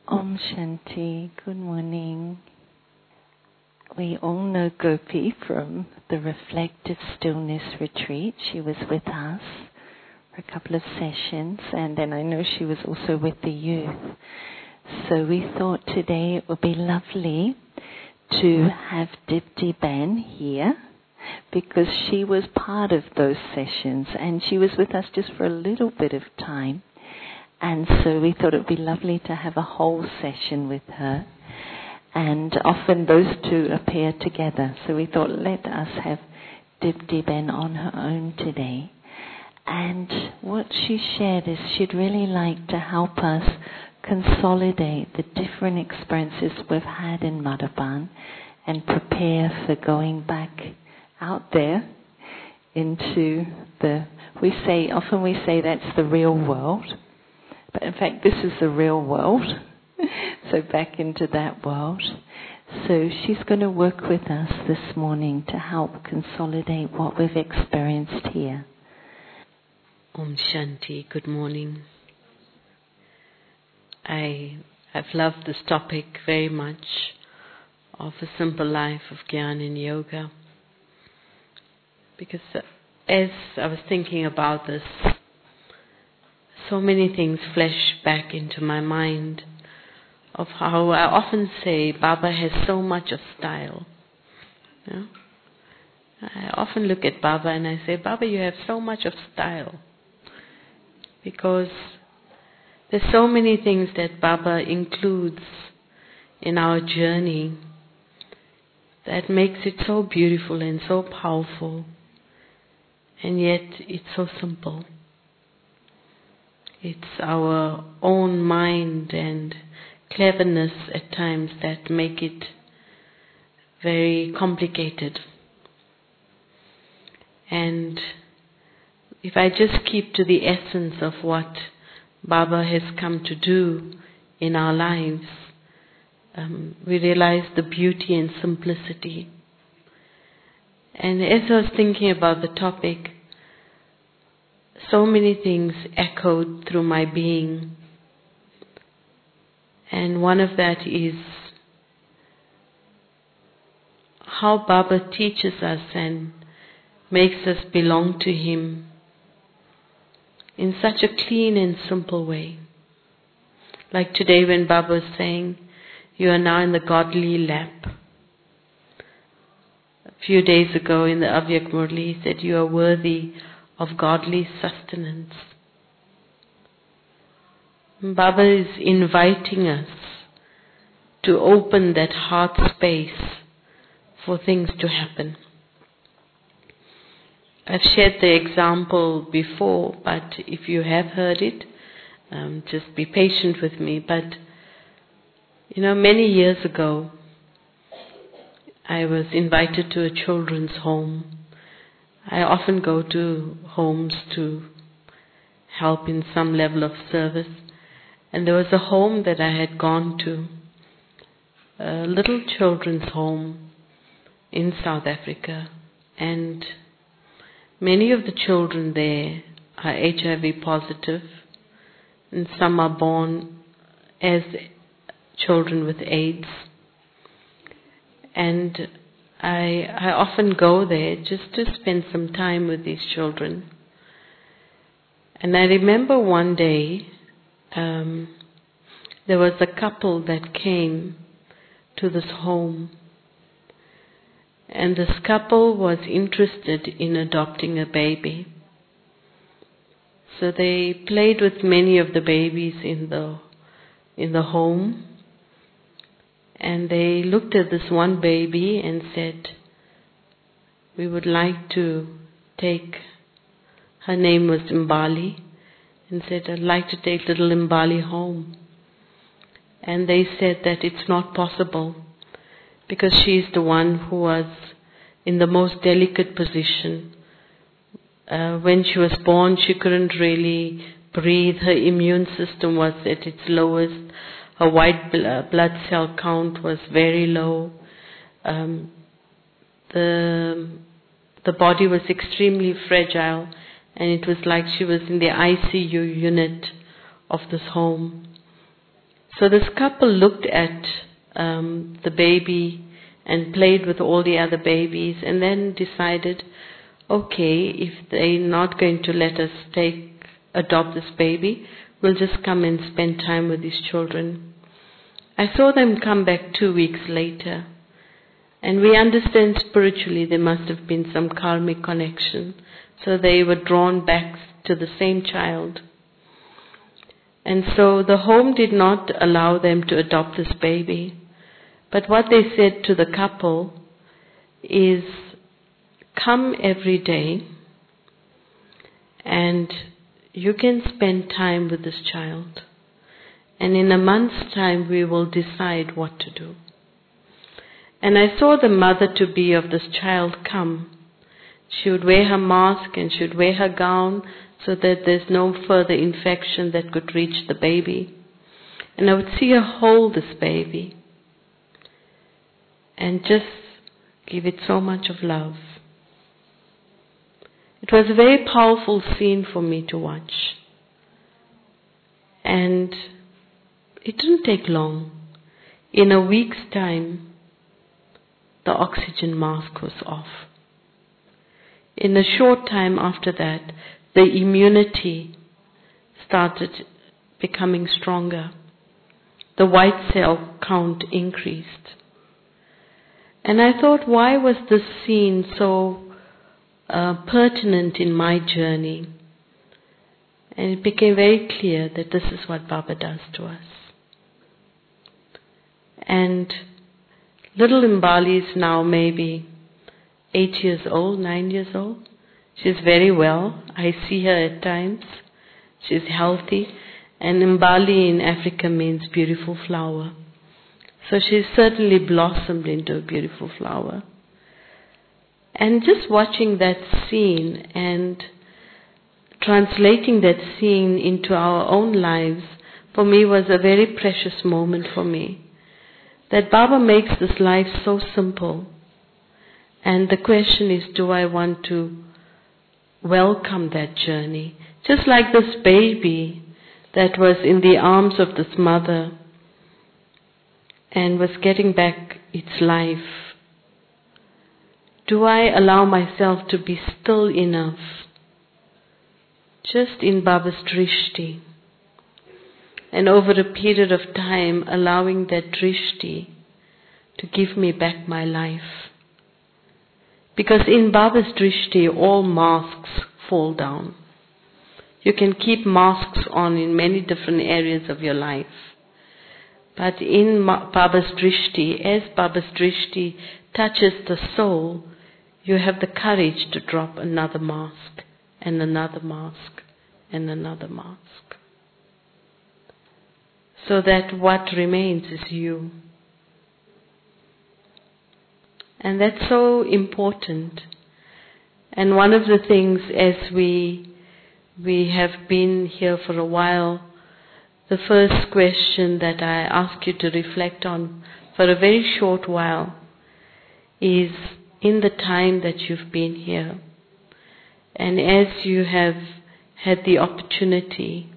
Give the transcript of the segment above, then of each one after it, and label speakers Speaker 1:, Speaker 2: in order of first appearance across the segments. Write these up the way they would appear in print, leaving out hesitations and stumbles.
Speaker 1: Om Shanti, good morning. We all know Gopi from the Reflective Stillness Retreat. She was with us for a couple of sessions, and then I know she was also with the youth. So we thought today it would be lovely to have Dipti Ben here, because she was part of those sessions and she was with us just for a little bit of time. And so we thought it would be lovely to have a whole session with her. And often those two appear together. So we thought, let us have Dipti Ben on her own today. And what she shared is she'd really like to help us consolidate the different experiences we've had in Madhavan and prepare for going back out there into often we say that's the real world. But in fact, this is the real world. So back into that world. So she's going to work with us this morning to help consolidate what we've experienced here.
Speaker 2: Om Shanti, good morning. I've loved this topic very much, of a simple life of Jnana and Yoga. Because as I was thinking about this, so many things flash back into my mind of how I often say Baba has so much of style. You know? I often look at Baba and I say, Baba, you have so much of style. Because there's so many things that Baba includes in our journey that makes it so beautiful and so powerful, and yet it's so simple. It's our own mind and cleverness at times that make it very complicated. And if I just keep to the essence of what Baba has come to do in our lives, we realize the beauty and simplicity. And as I was thinking about the topic, so many things echoed through my being. And one of that is how Baba teaches us and makes us belong to Him in such a clean and simple way. Like today when Baba was saying, you are now in the godly lap. A few days ago in the Avyak Murli, he said, you are worthy of godly sustenance. Baba is inviting us to open that heart space for things to happen. I've shared the example before, but if you have heard it, just be patient with me. But, many years ago, I was invited to a children's home. I often go to homes to help in some level of service. And there was a home that I had gone to, a little children's home in South Africa. And many of the children there are HIV positive, and some are born as children with AIDS. And I often go there just to spend some time with these children. And I remember one day, there was a couple that came to this home. And this couple was interested in adopting a baby. So they played with many of the babies in the home. And they looked at this one baby and said, we would like to take, her name was Mbali, and said, I'd like to take little Mbali home. And they said that it's not possible, because she's the one who was in the most delicate position. When she was born, she couldn't really breathe. Her immune system was at its lowest. Her white blood cell count was very low. The body was extremely fragile, and it was like she was in the ICU unit of this home. So this couple looked at the baby and played with all the other babies, and then decided, okay, if they're not going to let us adopt this baby, we'll just come and spend time with these children. I saw them come back 2 weeks later, and we understand spiritually there must have been some karmic connection, so they were drawn back to the same child. And so the home did not allow them to adopt this baby. But what they said to the couple is, come every day and you can spend time with this child. And in a month's time we will decide what to do. And I saw the mother-to-be of this child come. She would wear her mask and she would wear her gown so that there's no further infection that could reach the baby. And I would see her hold this baby and just give it so much of love. It was a very powerful scene for me to watch. And it didn't take long. In a week's time, the oxygen mask was off. In a short time after that, the immunity started becoming stronger. The white cell count increased. And I thought, why was this scene so pertinent in my journey? And it became very clear that this is what Baba does to us. And little Mbali is now maybe 8 years old, 9 years old. She's very well. I see her at times. She's healthy. And Mbali in Africa means beautiful flower. So she's certainly blossomed into a beautiful flower. And just watching that scene and translating that scene into our own lives, for me was a very precious moment for me. That Baba makes this life so simple. And the question is, do I want to welcome that journey? Just like this baby that was in the arms of this mother and was getting back its life. Do I allow myself to be still enough, just in Baba's drishti, and over a period of time allowing that drishti to give me back my life? Because in Baba's drishti all masks fall down. You can keep masks on in many different areas of your life. But in Baba's drishti, as Baba's drishti touches the soul, you have the courage to drop another mask, and another mask, and another mask. So that what remains is you. And that's so important. And one of the things, as we have been here for a while, the first question that I ask you to reflect on for a very short while is, in the time that you've been here, and as you have had the opportunity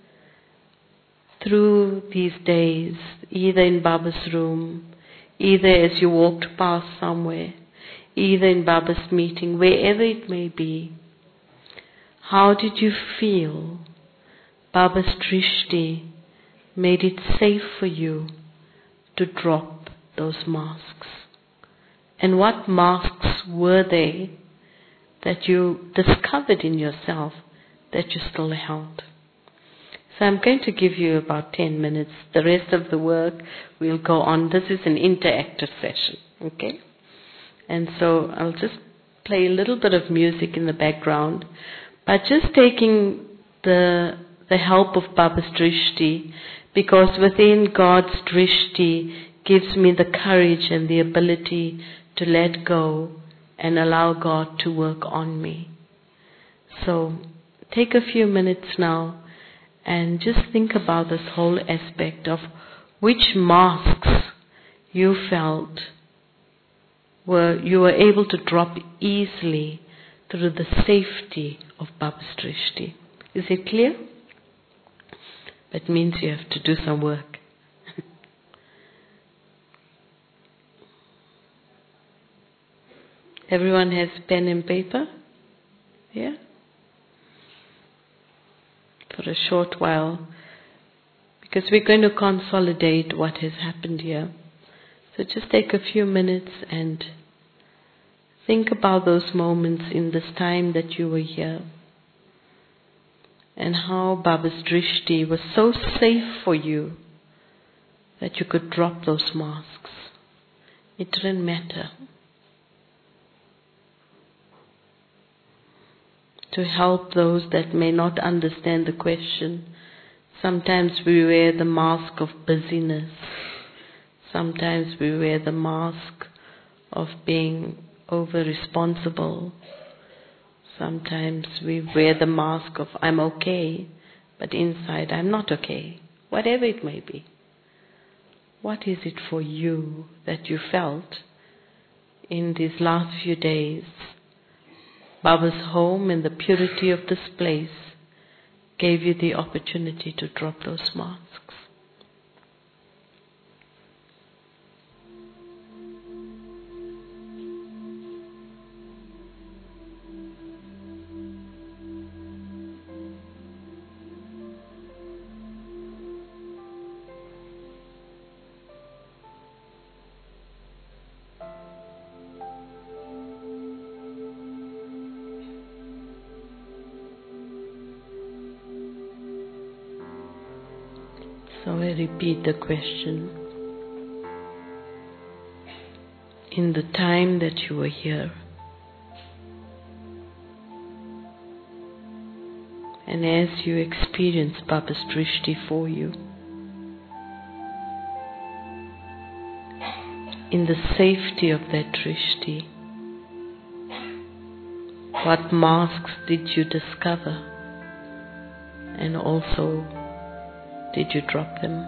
Speaker 2: through these days, either in Baba's room, either as you walked past somewhere, either in Baba's meeting, wherever it may be, how did you feel Baba's drishti made it safe for you to drop those masks? And what masks were they that you discovered in yourself that you still held? So I'm going to give you about 10 minutes. The rest of the work will go on. This is an interactive session, okay? And so I'll just play a little bit of music in the background, but just taking the help of Baba's drishti, because within God's drishti gives me the courage and the ability to let go and allow God to work on me. So take a few minutes now and just think about this whole aspect of which masks you felt you were able to drop easily through the safety of Baba's drishti. Is it clear? That means you have to do some work. Everyone has pen and paper? Yeah? For a short while, because we're going to consolidate what has happened here. So just take a few minutes and think about those moments in this time that you were here, and how Baba's drishti was so safe for you that you could drop those masks. It didn't matter. To help those that may not understand the question, sometimes we wear the mask of busyness. Sometimes we wear the mask of being over-responsible. Sometimes we wear the mask of I'm okay, but inside I'm not okay. Whatever it may be. What is it for you that you felt in these last few days? Baba's home and the purity of this place gave you the opportunity to drop those masks. So I repeat the question. In the time that you were here, and as you experience Baba's drishti for you, in the safety of that drishti, what masks did you discover, and also did you drop them?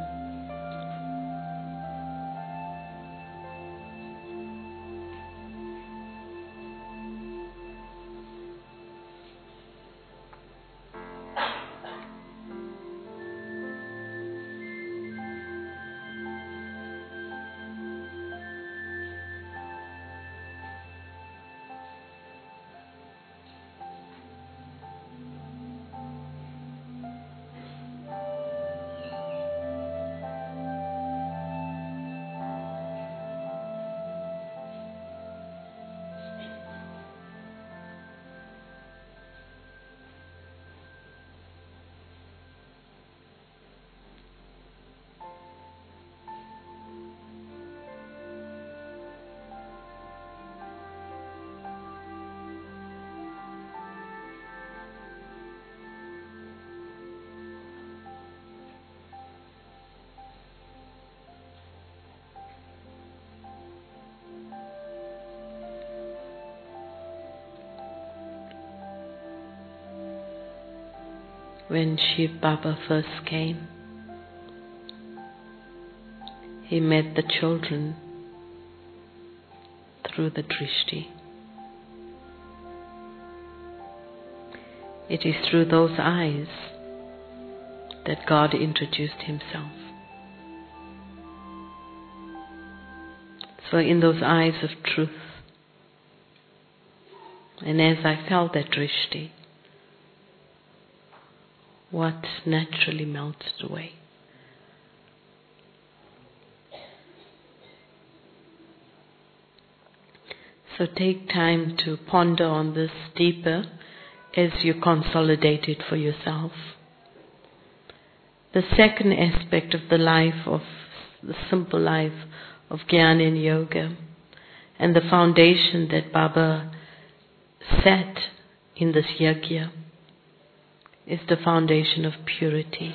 Speaker 2: When Shiv Baba first came, he met the children through the drishti. It is through those eyes that God introduced Himself. So in those eyes of truth, and as I felt that drishti, what naturally melted away? So take time to ponder on this deeper as you consolidate it for yourself. The second aspect of the life of the simple life of Jnana and Yoga, and the foundation that Baba set in this yajna, is the foundation of purity.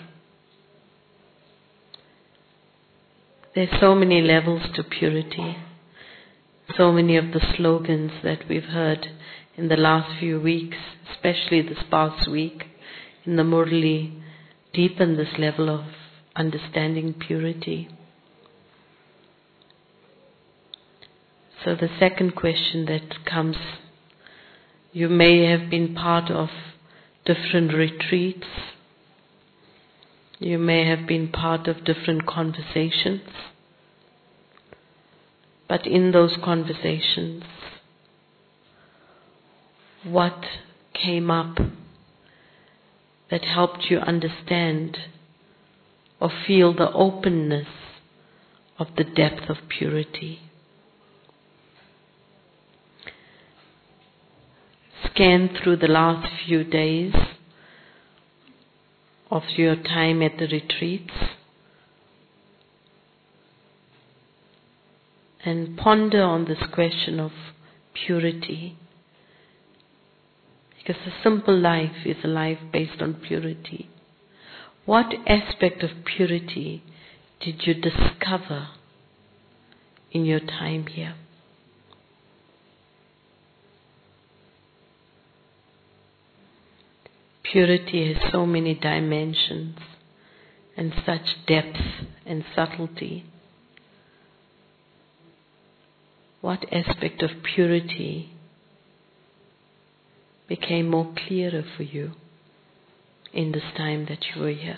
Speaker 2: There's so many levels to purity. So many of the slogans that we've heard in the last few weeks, especially this past week in the Murli, deepen this level of understanding purity. So the second question that comes, you may have been part of different retreats. You may have been part of different conversations. But in those conversations, what came up that helped you understand or feel the openness of the depth of purity. Scan through the last few days of your time at the retreats and ponder on this question of purity. Because a simple life is a life based on purity. What aspect of purity did you discover in your time here? Purity has so many dimensions and such depth and subtlety. What aspect of purity became more clearer for you in this time that you were here?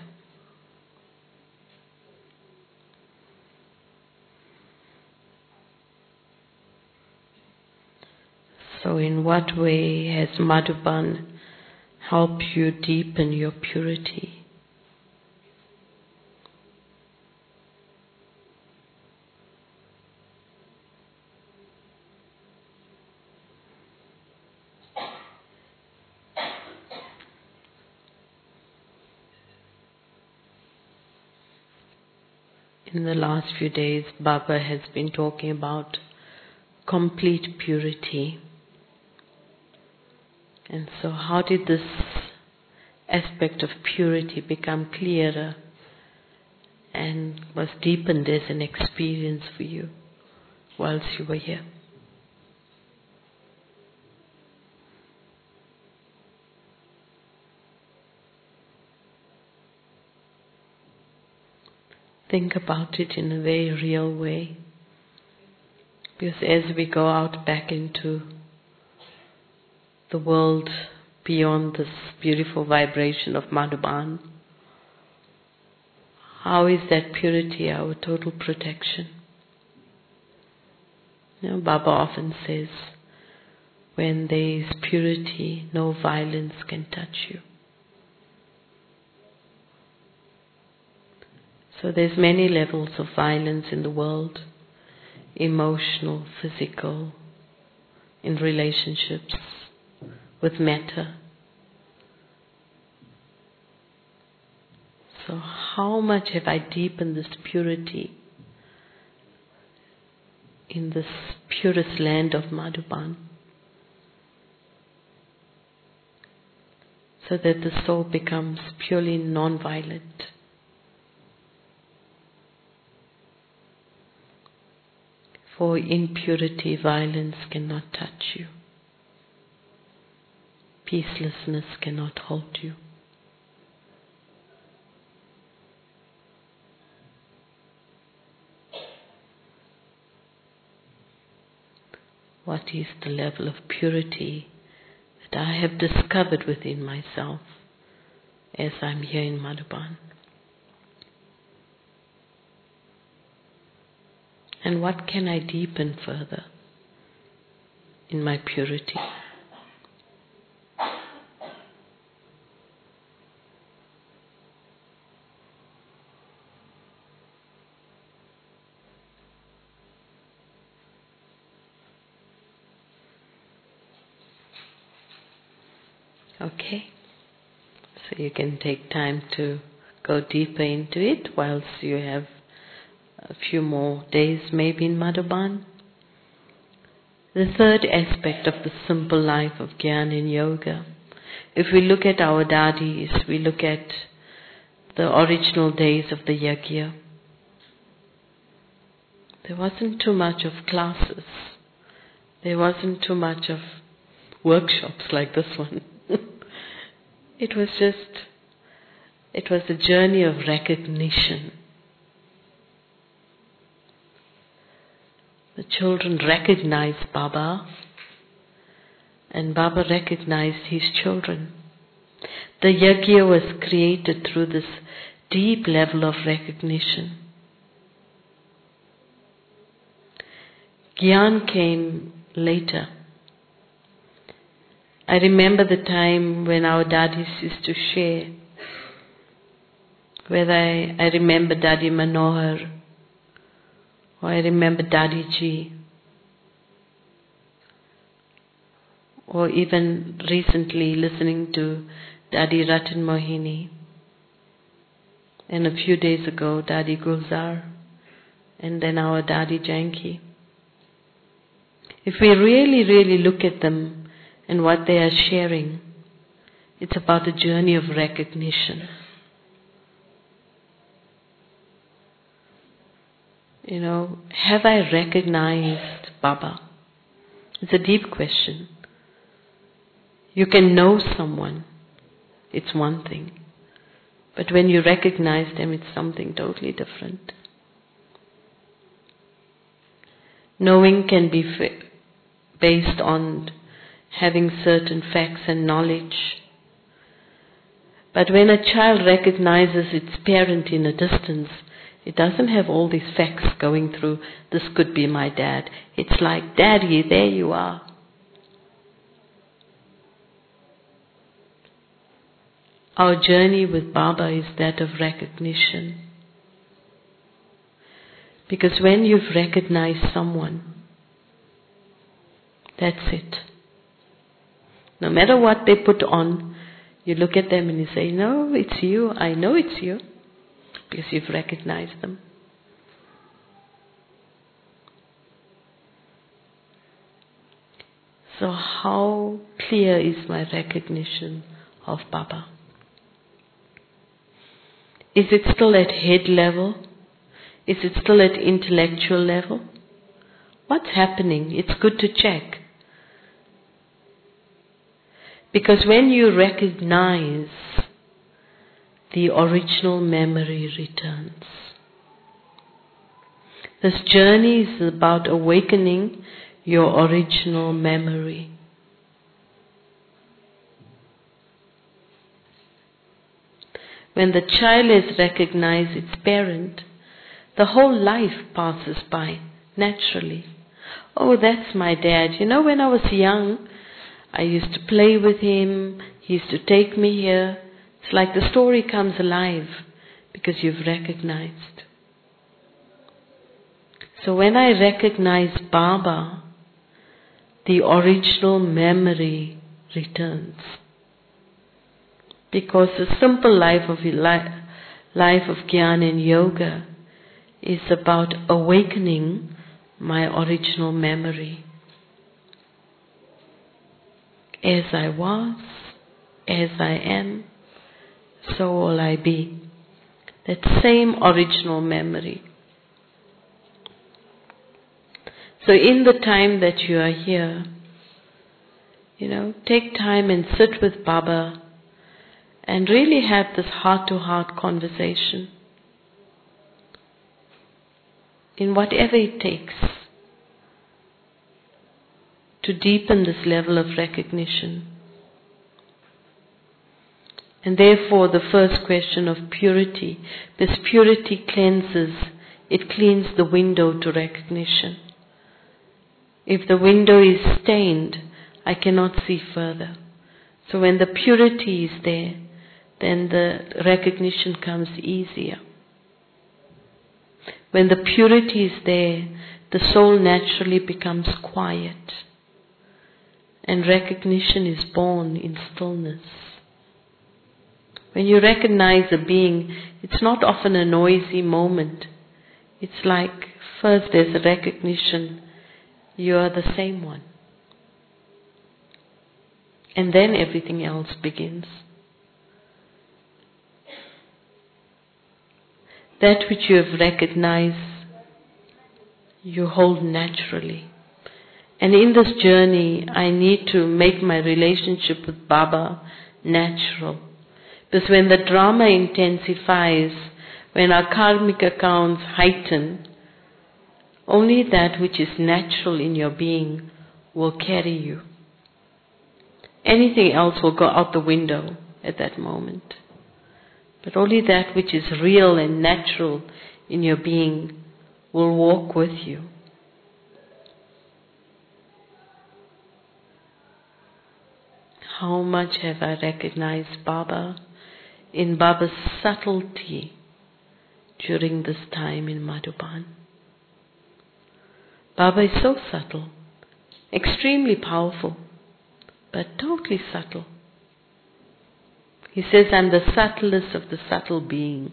Speaker 2: So in what way has Madhuban helped you deepen your purity? In the last few days, Baba has been talking about complete purity. And so how did this aspect of purity become clearer and was deepened as an experience for you whilst you were here? Think about it in a very real way. Because as we go out back into the world beyond this beautiful vibration of Madhuban, how is that purity our total protection? You know, Baba often says, when there is purity, no violence can touch you. So there's many levels of violence in the world, emotional, physical, in relationships, with matter. So how much have I deepened this purity in this purest land of Madhuban, so that the soul becomes purely non-violent. For in purity, violence cannot touch you. Peacelessness cannot hold you. What is the level of purity that I have discovered within myself as I'm here in Madhuban? And what can I deepen further in my purity? Okay, so you can take time to go deeper into it whilst you have a few more days maybe in Madhuban. The third aspect of the simple life of Jnana and Yoga, if we look at our dadis, we look at the original days of the Yajna, there wasn't too much of classes. There wasn't too much of workshops like this one. It was a journey of recognition. The children recognized Baba, and Baba recognized his children. The Yajna was created through this deep level of recognition. Gyan came later. I remember the time when our daddies used to share, whether I remember Daddy Manohar, or I remember Daddy Ji, or even recently listening to Daddy Ratan Mohini, and a few days ago Daddy Gulzar, and then our Daddy Janki. If we really look at them and what they are sharing, it's about a journey of recognition. You know, have I recognized Baba? It's a deep question. You can know someone, it's one thing. But when you recognize them, it's something totally different. Knowing can be based on having certain facts and knowledge. But when a child recognizes its parent in a distance, it doesn't have all these facts going through, this could be my dad. It's like, Daddy, there you are. Our journey with Baba is that of recognition. Because when you've recognized someone, that's it. No matter what they put on, you look at them and you say, no, it's you, I know it's you. Because you've recognized them. So how clear is my recognition of Baba? Is it still at head level? Is it still at intellectual level? What's happening? It's good to check. Because when you recognize, the original memory returns. This journey is about awakening your original memory. When the child has recognized its parent, the whole life passes by naturally. Oh, that's my dad. You know, when I was young, I used to play with him. He used to take me here. It's like the story comes alive because you've recognized. So when I recognize Baba, the original memory returns. Because the simple life of Jnana and Yoga is about awakening my original memory. As I was, as I am, so will I be. That same original memory. So in the time that you are here, take time and sit with Baba and really have this heart-to-heart conversation. In whatever it takes to deepen this level of recognition. And therefore the first question of purity, this purity cleanses, it cleans the window to recognition. If the window is stained, I cannot see further. So when the purity is there, then the recognition comes easier. When the purity is there, the soul naturally becomes quiet. And recognition is born in stillness. When you recognize a being, it's not often a noisy moment. It's like first there's a recognition, you are the same one. And then everything else begins. That which you have recognized, you hold naturally. And in this journey, I need to make my relationship with Baba natural. Because when the drama intensifies, when our karmic accounts heighten, only that which is natural in your being will carry you. Anything else will go out the window at that moment. But only that which is real and natural in your being will walk with you. how much have I recognized Baba in Baba's subtlety during this time in Madhuban. Baba is so subtle, extremely powerful, but totally subtle. He says, I'm the subtlest of the subtle being.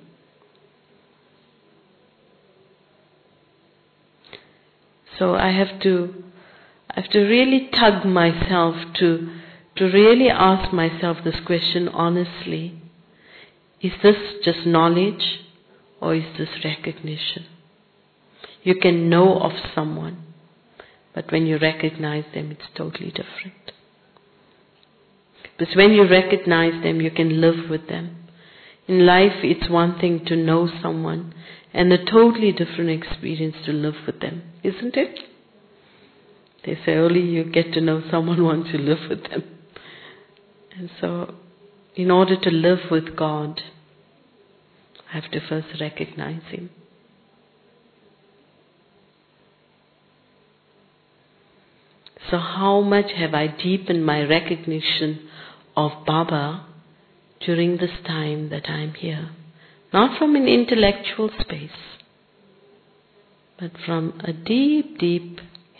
Speaker 2: So I have to really tug myself to really ask myself this question honestly. Is this just knowledge or is this recognition? You can know of someone, but when you recognize them, it's totally different. Because when you recognize them, you can live with them. In life, it's one thing to know someone and a totally different experience to live with them, isn't it? They say only you get to know someone once you live with them. And so, in order to live with God, I have to first recognize Him. So how much have I deepened my recognition of Baba during this time that I'm here? Not from an intellectual space, but from a deep, deep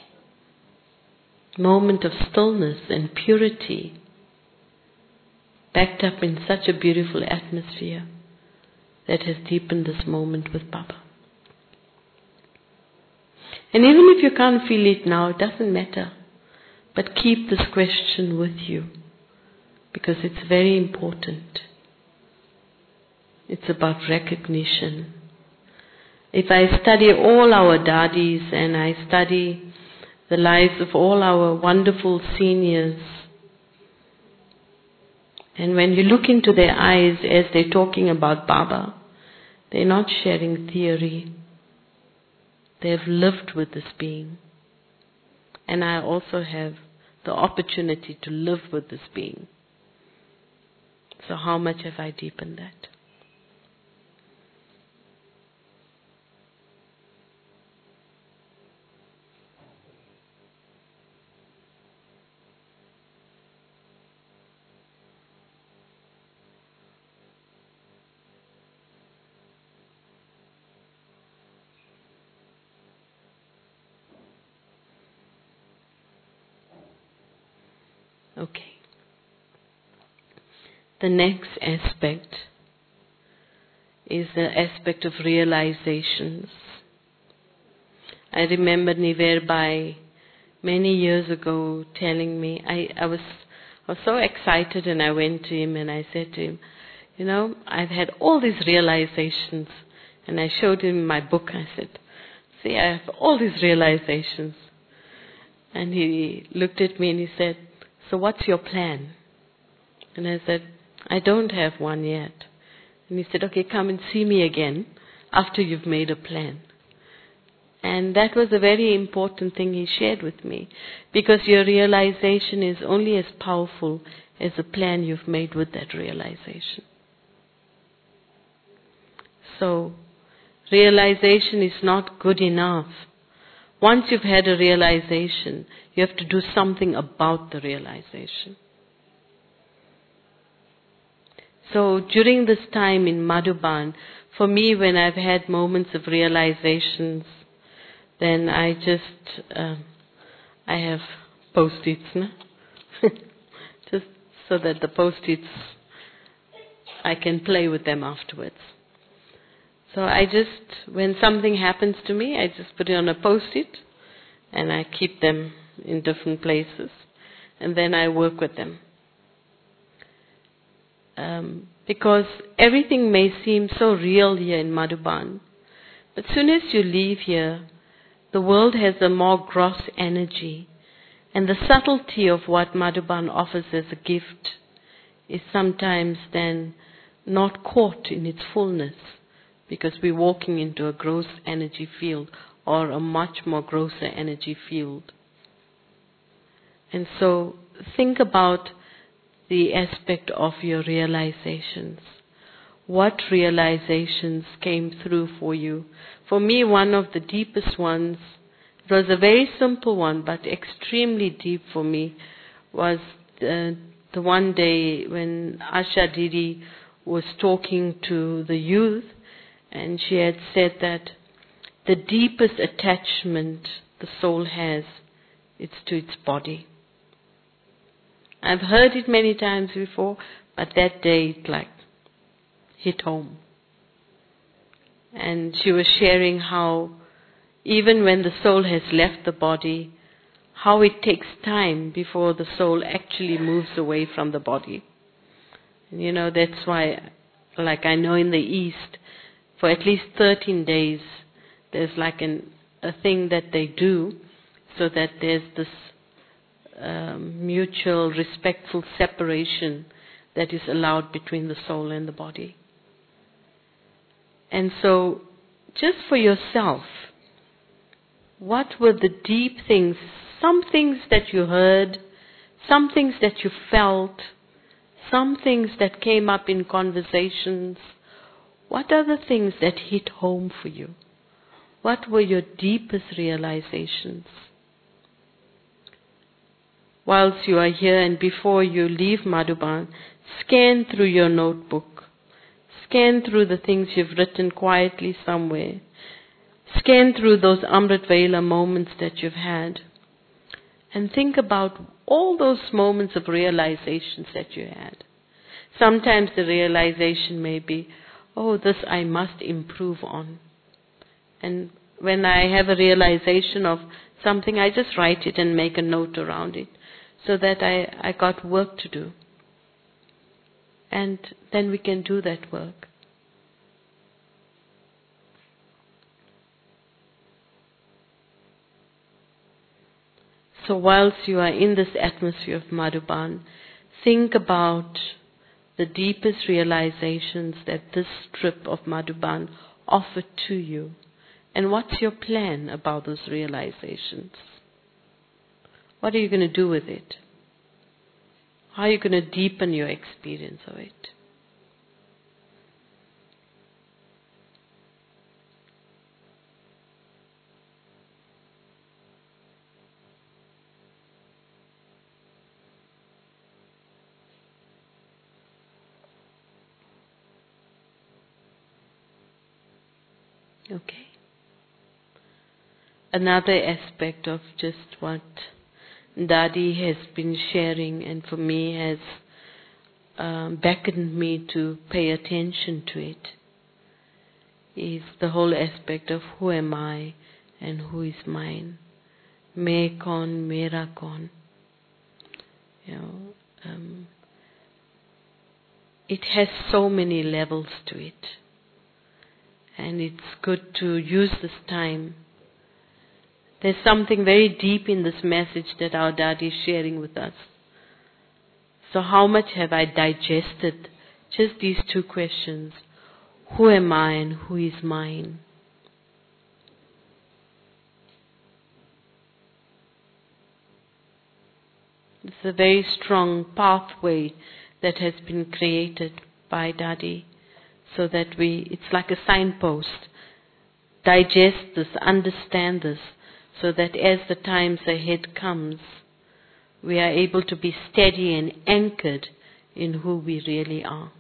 Speaker 2: moment of stillness and purity, backed up in such a beautiful atmosphere that has deepened this moment with Baba. And even if you can't feel it now, it doesn't matter. But keep this question with you, because it's very important. It's about recognition. If I study all our dadis and I study the lives of all our wonderful seniors, and when you look into their eyes as they're talking about Baba, they're not sharing theory. They've lived with this being. And I also have the opportunity to live with this being. So how much have I deepened that? Okay. The next aspect is the aspect of realizations. I remember Niverbai many years ago telling me, I was so excited, and I went to him and I said to him, you know, I've had all these realizations, and I showed him my book. I said, see, I have all these realizations. And he looked at me and he said, so what's your plan? And I said, I don't have one yet. And he said, okay, come and see me again after you've made a plan. And that was a very important thing he shared with me, because your realization is only as powerful as the plan you've made with that realization. So, realization is not good enough. Once you've had a realization, you have to do something about the realization. So during this time in Madhuban, for me, when I've had moments of realizations, then I just, I have post-its, no? Just so that the post-its, I can play with them afterwards. So I just, when something happens to me, I just put it on a post-it and I keep them in different places, and then I work with them. Because everything may seem so real here in Madhuban, but as soon as you leave here, the world has a more gross energy, and the subtlety of what Madhuban offers as a gift is sometimes then not caught in its fullness, because we're walking into a gross energy field, or a much more grosser energy field. And so think about the aspect of your realizations. What realizations came through for you? For me, one of the deepest ones, it was a very simple one, but extremely deep for me, was the one day when Asha Didi was talking to the youth, and she had said that the deepest attachment the soul has, it's to its body. I've heard it many times before, but that day it like hit home. And she was sharing how even when the soul has left the body, how it takes time before the soul actually moves away from the body. And that's why, like I know in the East, for at least 13 days, there's like a thing that they do so that there's this mutual, respectful separation that is allowed between the soul and the body. And so, just for yourself, what were the deep things, some things that you heard, some things that you felt, some things that came up in conversations? What are the things that hit home for you? What were your deepest realizations? Whilst you are here and before you leave Madhuban, scan through your notebook. Scan through the things you've written quietly somewhere. Scan through those Amrit Vela moments that you've had. And think about all those moments of realizations that you had. Sometimes the realization may be, oh, this I must improve on. And when I have a realization of something, I just write it and make a note around it so that I got work to do. And then we can do that work. So whilst you are in this atmosphere of Madhuban, think about the deepest realizations that this trip of Madhuban offered to you. And what's your plan about those realizations? What are you going to do with it? How are you going to deepen your experience of it? Okay. Another aspect of just what Dadi has been sharing and for me has beckoned me to pay attention to it is the whole aspect of who am I and who is mine. Main kaun, mera kaun. It has so many levels to it. And it's good to use this time. There's something very deep in this message that our Dadi is sharing with us. So how much have I digested just these two questions? Who am I and who is mine? It's a very strong pathway that has been created by Dadi so that it's like a signpost. Digest this, understand this, so that as the times ahead comes, we are able to be steady and anchored in who we really are.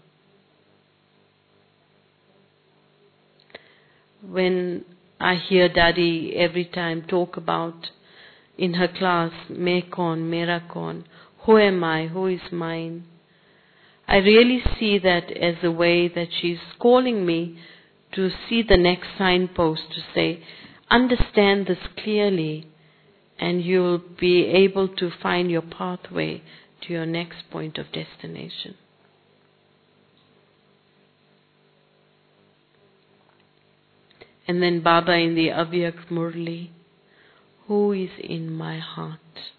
Speaker 2: When I hear Dadi every time talk about in her class, Main kaun, mera kaun, who am I, who is mine, I really see that as a way that she's calling me to see the next signpost, to say, understand this clearly and you'll be able to find your pathway to your next point of destination. And then Baba in the Avyak Murli, who is in my heart?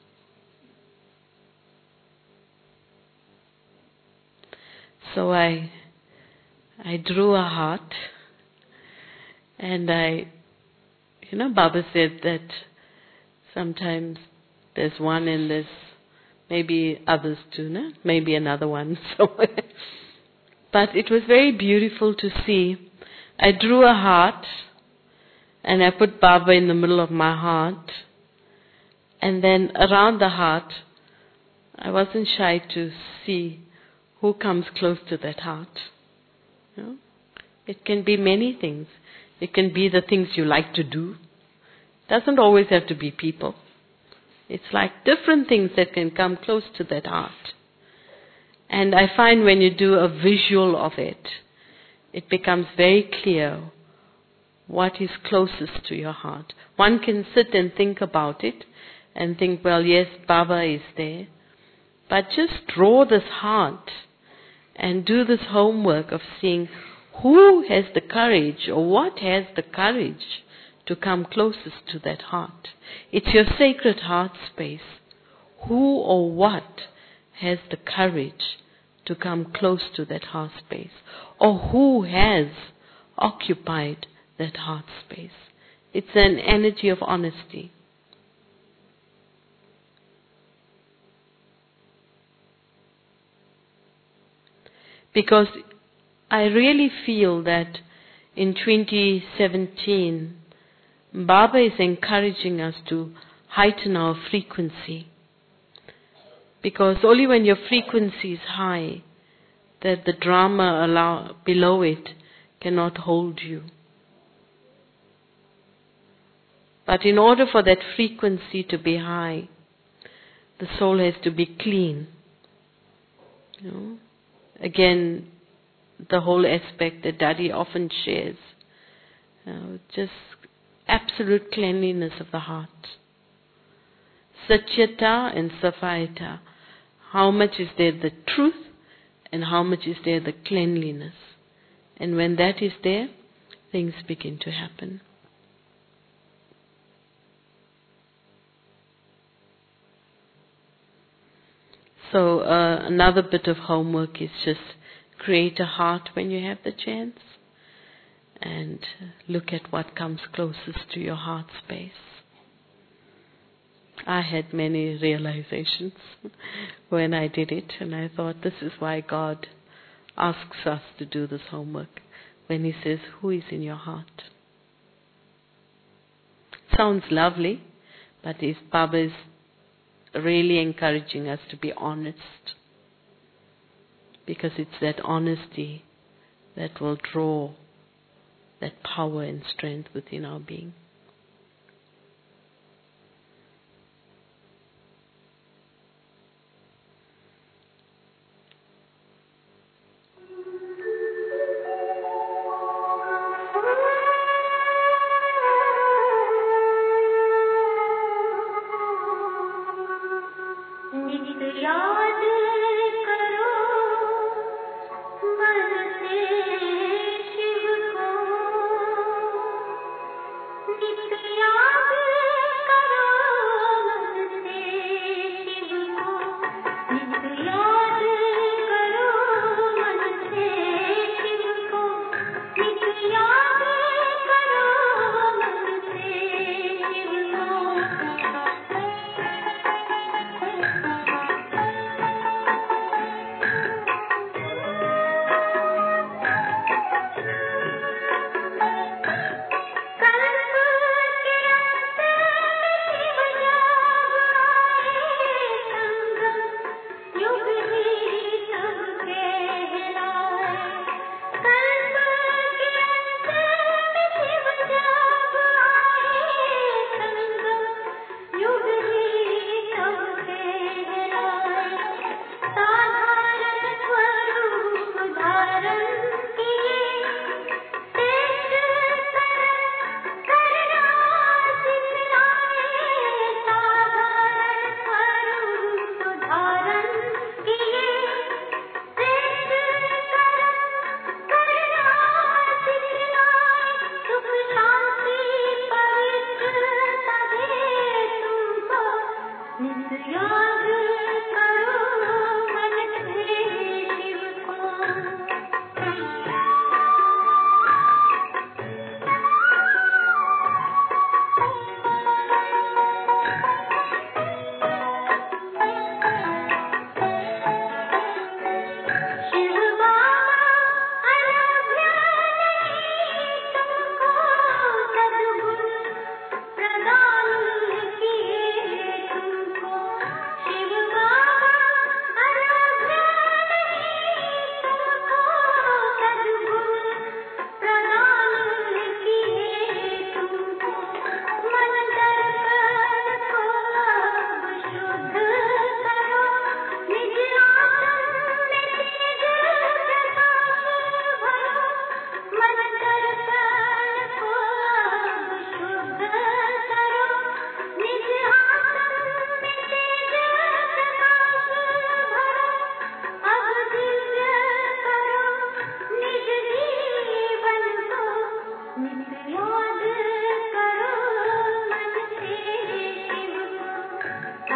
Speaker 2: So I drew a heart and Baba said that sometimes there's one and there's maybe others too, no? Maybe another one somewhere. But it was very beautiful to see. I drew a heart and I put Baba in the middle of my heart, and then around the heart I wasn't shy to see who comes close to that heart. You know? It can be many things. It can be the things you like to do. It doesn't always have to be people. It's like different things that can come close to that heart. And I find when you do a visual of it, it becomes very clear what is closest to your heart. One can sit and think about it and think, well, yes, Baba is there. But just draw this heart and do this homework of seeing who has the courage or what has the courage to come closest to that heart. It's your sacred heart space. Who or what has the courage to come close to that heart space? Or who has occupied that heart space? It's an energy of honesty. Because I really feel that in 2017, Baba is encouraging us to heighten our frequency. Because only when your frequency is high, that the drama below it cannot hold you. But in order for that frequency to be high, the soul has to be clean. You know? Again, the whole aspect that Daddy often shares, just absolute cleanliness of the heart. Satyata and Safayata. How much is there the truth and how much is there the cleanliness? And when that is there, things begin to happen. So another bit of homework is just create a heart when you have the chance and look at what comes closest to your heart space. I had many realizations when I did it, and I thought this is why God asks us to do this homework when He says, who is in your heart? Sounds lovely, but Baba is really encouraging us to be honest. Because it's that honesty that will draw that power and strength within our being.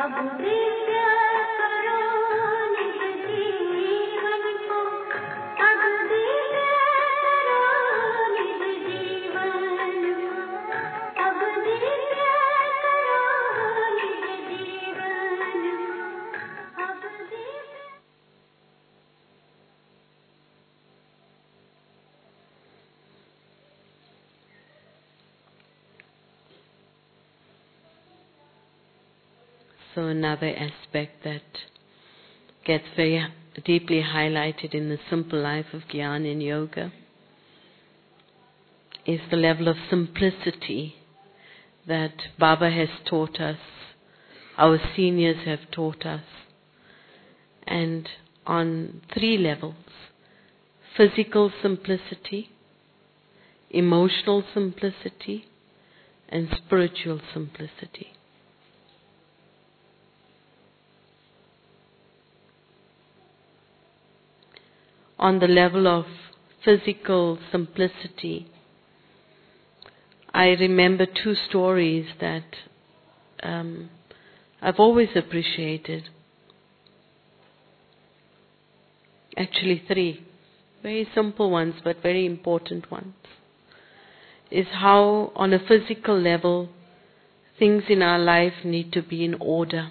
Speaker 2: So another aspect that gets very deeply highlighted in the simple life of Gyan in yoga is the level of simplicity that Baba has taught us, our seniors have taught us, and on 3 levels: physical simplicity, emotional simplicity, and spiritual simplicity. On the level of physical simplicity, I remember 2 stories that I've always appreciated. Actually 3, very simple ones but very important ones. Is how on a physical level things in our life need to be in order.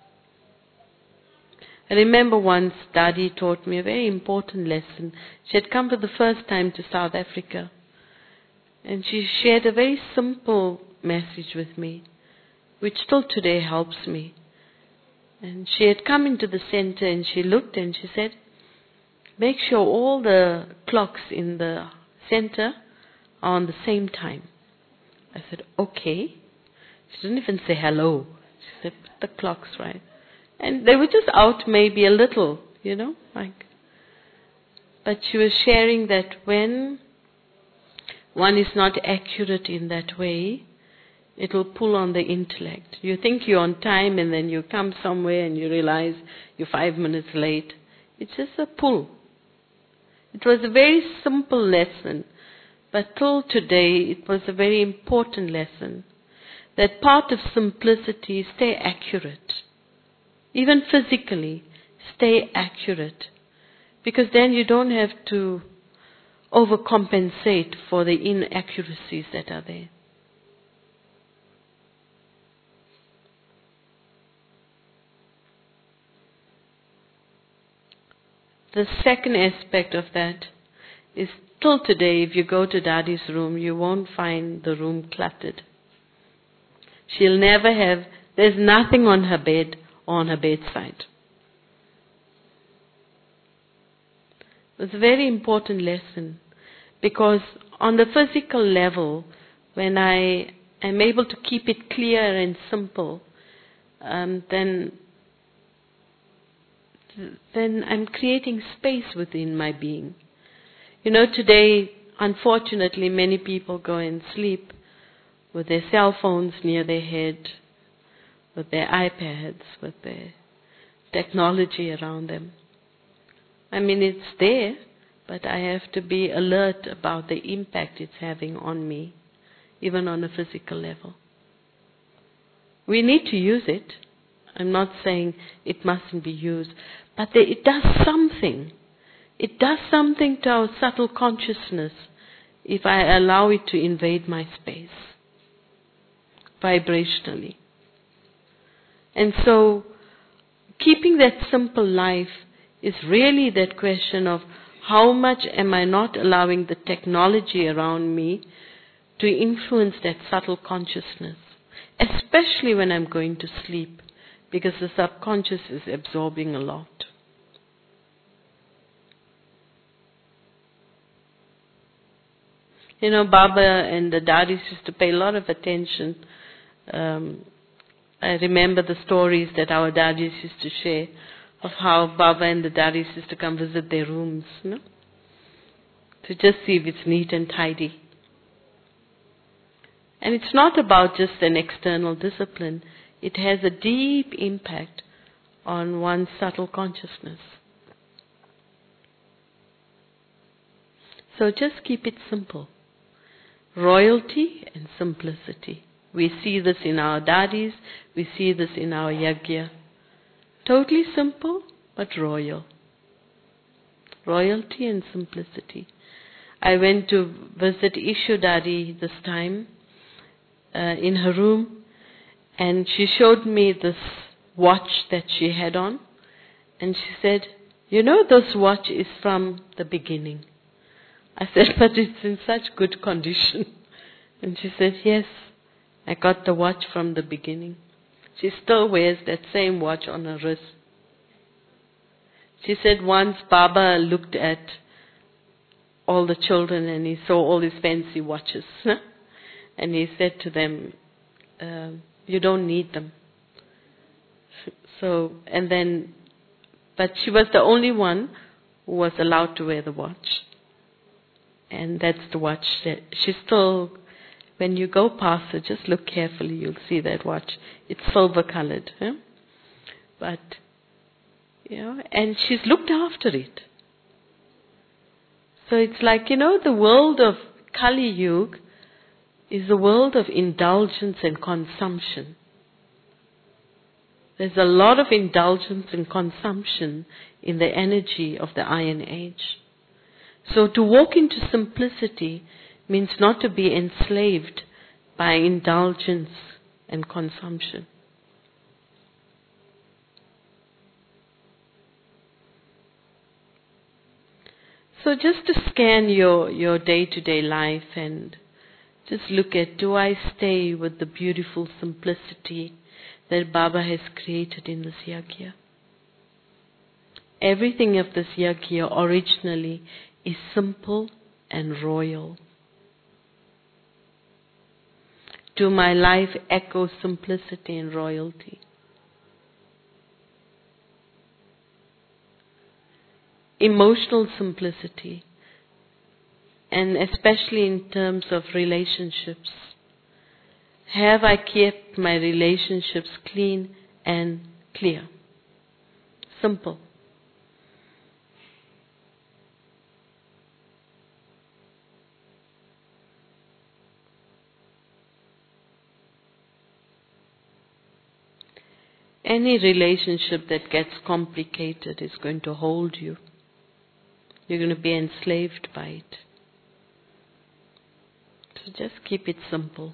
Speaker 2: I remember once Dadi taught me a very important lesson. She had come for the first time to South Africa, and she shared a very simple message with me, which still today helps me. And she had come into the center and she looked and she said, make sure all the clocks in the center are on the same time. I said, okay. She didn't even say hello. She said, put the clocks right. And they were just out maybe a little, but she was sharing that when one is not accurate in that way, it will pull on the intellect. You think you're on time and then you come somewhere and you realize you're 5 minutes late. It's just a pull. It was a very simple lesson, but till today it was a very important lesson. That part of simplicity, stay accurate. Even physically, stay accurate. Because then you don't have to overcompensate for the inaccuracies that are there. The second aspect of that is till today, if you go to Dadi's room, you won't find the room cluttered. She'll never have, there's nothing on her bed or on her bedside. It was a very important lesson, because on the physical level, when I am able to keep it clear and simple, then I'm creating space within my being. Today, unfortunately, many people go and sleep with their cell phones near their head, with their iPads, with their technology around them. I mean, it's there, but I have to be alert about the impact it's having on me, even on a physical level. We need to use it. I'm not saying it mustn't be used, but it does something. It does something to our subtle consciousness if I allow it to invade my space, vibrationally. And so, keeping that simple life is really that question of how much am I not allowing the technology around me to influence that subtle consciousness, especially when I'm going to sleep, because the subconscious is absorbing a lot. Baba and the Dadis used to pay a lot of attention. I remember the stories that our Dadis used to share of how Baba and the Dadis used to come visit their rooms, to just see if it's neat and tidy. And it's not about just an external discipline. It has a deep impact on one's subtle consciousness. So just keep it simple. Royalty and simplicity. We see this in our dadis, we see this in our yagya. Totally simple, but royal. Royalty and simplicity. I went to visit Ishu Dadi this time in her room, and she showed me this watch that she had on, and she said, "You know, this watch is from the beginning." I said, "But it's in such good condition." And she said, "Yes, I got the watch from the beginning." She still wears that same watch on her wrist. She said once Baba looked at all the children and he saw all these fancy watches. And he said to them, "You don't need them." But she was the only one who was allowed to wear the watch. And that's the watch that she still, when you go past her, just look carefully, you'll see that watch. It's silver colored. But, and she's looked after it. So it's like, the world of Kali Yuga is a world of indulgence and consumption. There's a lot of indulgence and consumption in the energy of the Iron Age. So to walk into simplicity means not to be enslaved by indulgence and consumption. So just to scan your day-to-day life and just look at, do I stay with the beautiful simplicity that Baba has created in this yagya? Everything of this yagya originally is simple and royal. Do my life echo simplicity and royalty? Emotional simplicity, and especially in terms of relationships. Have I kept my relationships clean and clear? Simple. Any relationship that gets complicated is going to hold you. You're going to be enslaved by it. So just keep it simple.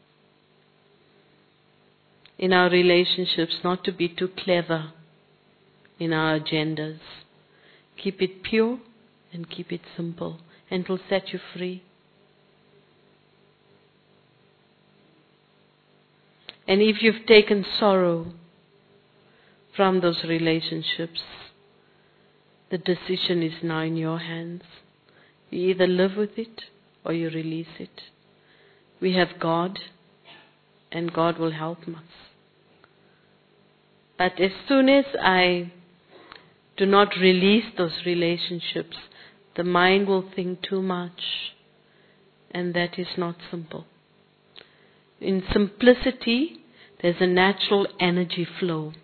Speaker 2: In our relationships, not to be too clever in our agendas. Keep it pure and keep it simple, and it will set you free. And if you've taken sorrow from those relationships, the decision is now in your hands. You either live with it or you release it. We have God, and God will help us. But as soon as I do not release those relationships, the mind will think too much, and that is not simple. In simplicity, there's a natural energy flow.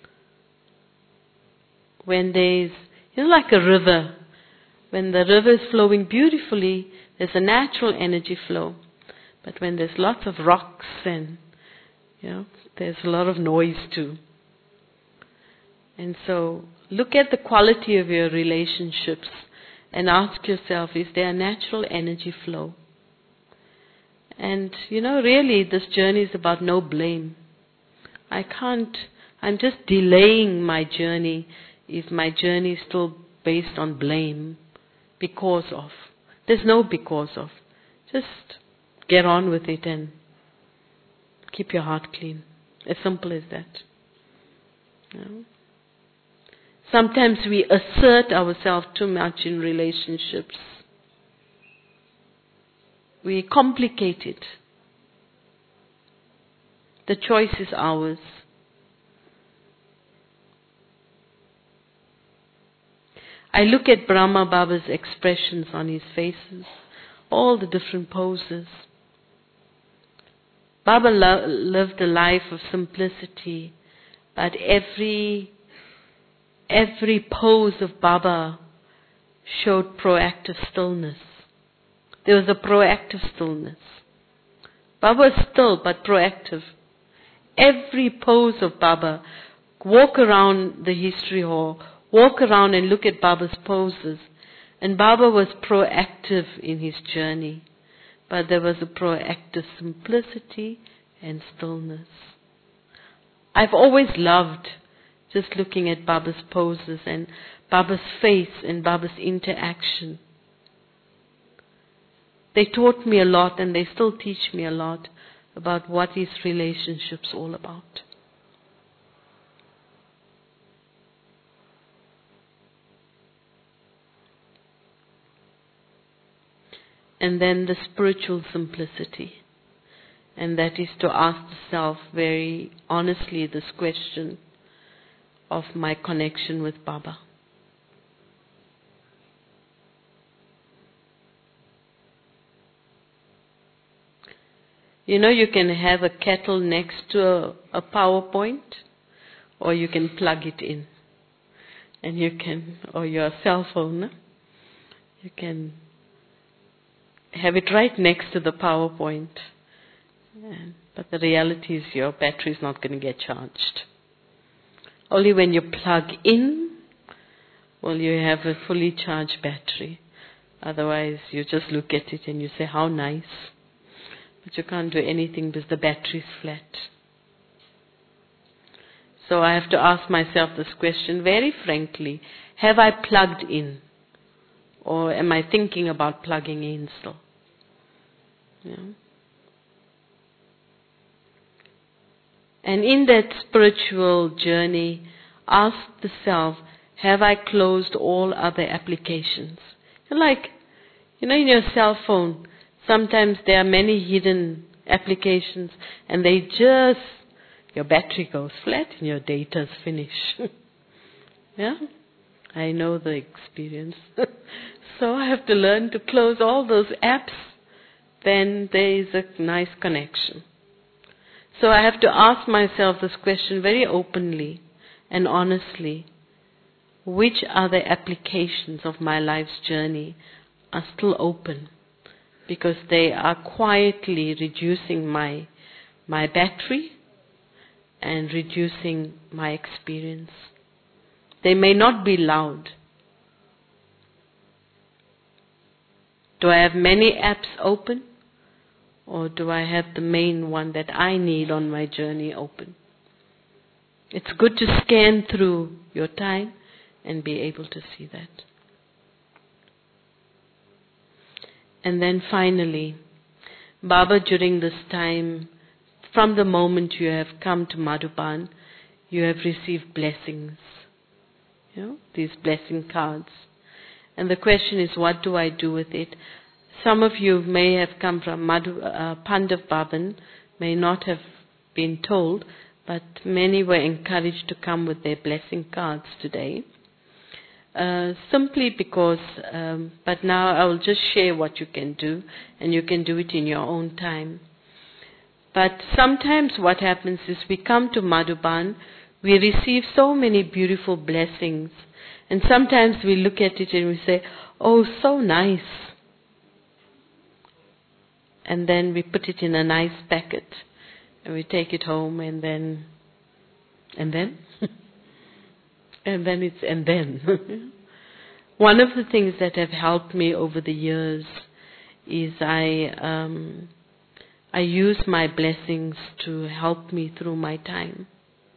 Speaker 2: When there's, like a river, when the river is flowing beautifully, there's a natural energy flow. But when there's lots of rocks and, there's a lot of noise too. And so, look at the quality of your relationships and ask yourself, is there a natural energy flow? And, really this journey is about no blame. I'm just delaying my journey if my journey is still based on blame, because of. There's no because of. Just get on with it and keep your heart clean. As simple as that. Sometimes we assert ourselves too much in relationships. We complicate it. The choice is ours. I look at Brahma Baba's expressions on his faces, all the different poses. Baba lived a life of simplicity, but every pose of Baba showed proactive stillness. There was a proactive stillness. Baba is still but proactive. Every pose of Baba, walk around the history hall, walk around and look at Baba's poses. And Baba was proactive in his journey. But there was a proactive simplicity and stillness. I've always loved just looking at Baba's poses and Baba's face and Baba's interaction. They taught me a lot and they still teach me a lot about what is relationships all about. And then the spiritual simplicity. And that is to ask the self very honestly this question of my connection with Baba. You know, you can have a kettle next to a PowerPoint, or you can plug it in. And you can, or your cell phone, you can have it right next to the PowerPoint. But the reality is your battery is not going to get charged. Only when you plug in will you have a fully charged battery. Otherwise, you just look at it and you say, how nice. But you can't do anything because the battery is flat. So I have to ask myself this question very frankly. Have I plugged in? Or am I thinking about plugging in still? Yeah. And in that spiritual journey, ask the self, have I closed all other applications? Like, in your cell phone, sometimes there are many hidden applications and your battery goes flat and your data's finished. Yeah? I know the experience. So I have to learn to close all those apps. Then there is a nice connection. So I have to ask myself this question very openly and honestly. Which other applications of my life's journey are still open? Because they are quietly reducing my battery and reducing my experience. They may not be loud. Do I have many apps open? Or do I have the main one that I need on my journey open? It's good to scan through your time and be able to see that. And then finally, Baba, during this time, from the moment you have come to Madhuban, you have received blessings. These blessing cards. And the question is, what do I do with it? Some of you may have come from Pandav Bhavan, may not have been told, but many were encouraged to come with their blessing cards today. Simply because, but now I will just share what you can do, and you can do it in your own time. But sometimes what happens is we come to Madhuban, we receive so many beautiful blessings, and sometimes we look at it and we say, oh, so nice. And then we put it in a nice packet, and we take it home, and then. And then One of the things that have helped me over the years is I use my blessings to help me through my time.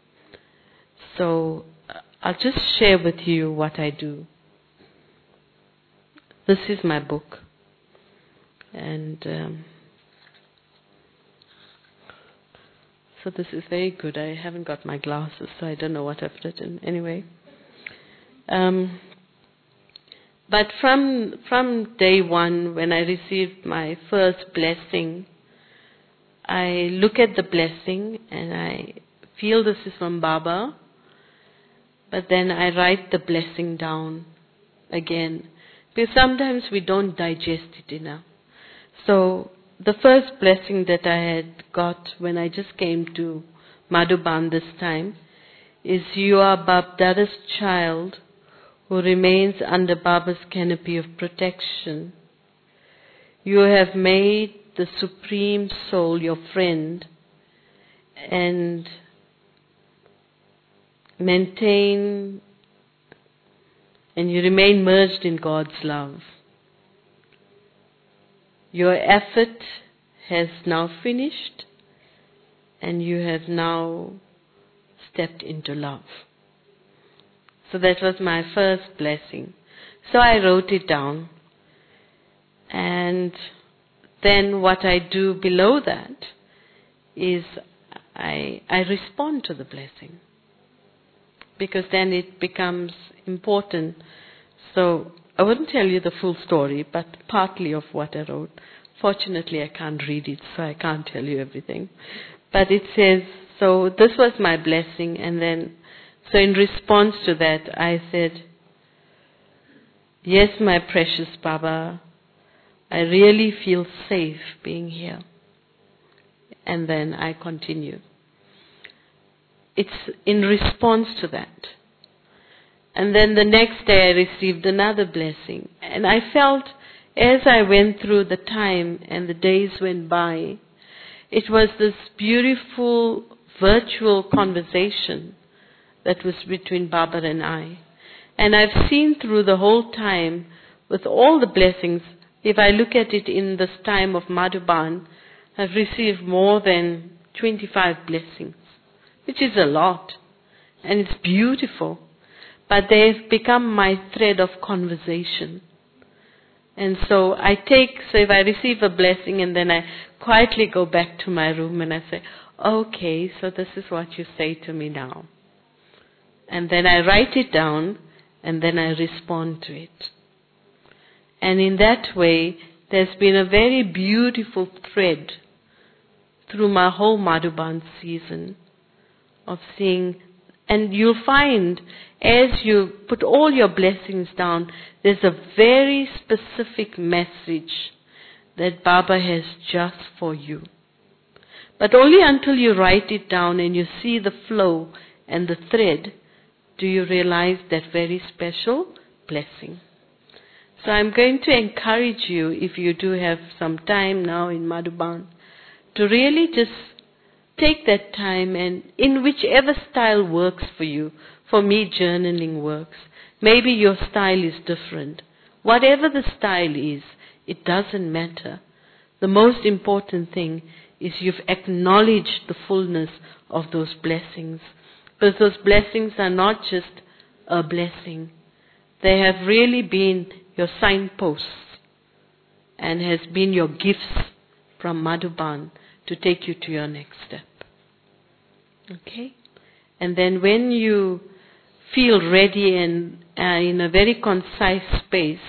Speaker 2: So I'll just share with you what I do. This is my book. And so this is very good. I haven't got my glasses, so I don't know what I've written. Anyway. But from day one, when I received my first blessing, I look at the blessing and I feel this is from Baba, but then I write the blessing down again, because sometimes we don't digest it enough. So the first blessing that I had got when I just came to Madhuban this time is, you are Babdada's child who remains under Baba's canopy of protection. You have made the Supreme Soul, your friend, and maintain and you remain merged in God's love. Your effort has now finished and you have now stepped into love. So that was my first blessing. So I wrote it down. And then what I do below that is I respond to the blessing. Because then it becomes important. So I wouldn't tell you the full story, but partly of what I wrote. Fortunately, I can't read it, so I can't tell you everything. But it says, so this was my blessing, and then, so in response to that, I said, yes, my precious Baba, I really feel safe being here. And then I continue. It's in response to that. And then the next day I received another blessing. And I felt as I went through the time and the days went by, it was this beautiful virtual conversation that was between Baba and I. And I've seen through the whole time with all the blessings, if I look at it in this time of Madhuban, I've received more than 25 blessings, which is a lot. And it's beautiful. But they've become my thread of conversation. And so if I receive a blessing and then I quietly go back to my room and I say, okay, so this is what you say to me now. And then I write it down and then I respond to it. And in that way, there's been a very beautiful thread through my whole Madhuban season of seeing. And you'll find, as you put all your blessings down, there's a very specific message that Baba has just for you. But only until you write it down and you see the flow and the thread, do you realize that very special blessing. So I'm going to encourage you, if you do have some time now in Madhuban, to really just take that time and in whichever style works for you. For me, journaling works. Maybe your style is different. Whatever the style is, it doesn't matter. The most important thing is you've acknowledged the fullness of those blessings. Because those blessings are not just a blessing. They have really been your signposts and has been your gifts from Madhuban to take you to your next step. Okay? And then when you feel ready and in a very concise space,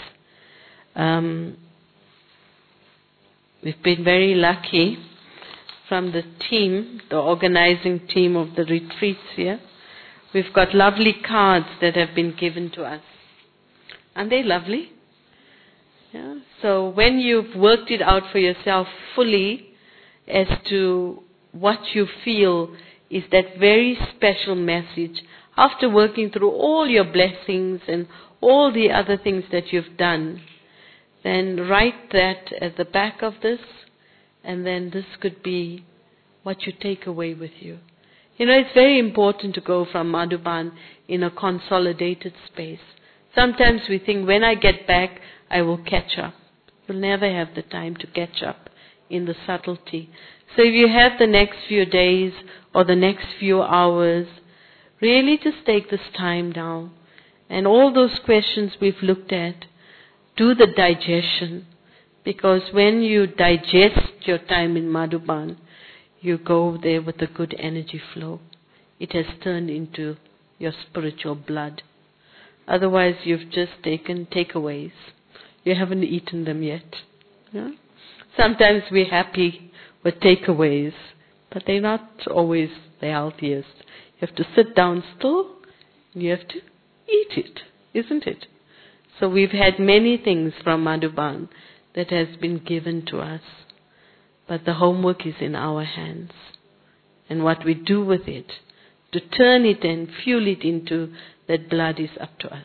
Speaker 2: we've been very lucky from the team, the organizing team of the retreats here. We've got lovely cards that have been given to us. Aren't they lovely? Yeah. So when you've worked it out for yourself fully as to what you feel is that very special message, after working through all your blessings and all the other things that you've done, then write that at the back of this, and then this could be what you take away with you. You know, it's very important to go from Madhuban in a consolidated space. Sometimes we think, when I get back, I will catch up. You'll never have the time to catch up in the subtlety. So if you have the next few days or the next few hours, really just take this time now. And all those questions we've looked at, do the digestion. Because when you digest your time in Madhuban, you go there with a good energy flow. It has turned into your spiritual blood. Otherwise, you've just taken takeaways. You haven't eaten them yet. Yeah? Sometimes we're happy with takeaways, but they're not always the healthiest. You have to sit down still, and you have to eat it, isn't it? So we've had many things from Madhuban that has been given to us, but the homework is in our hands. And what we do with it, to turn it and fuel it into that blood, is up to us.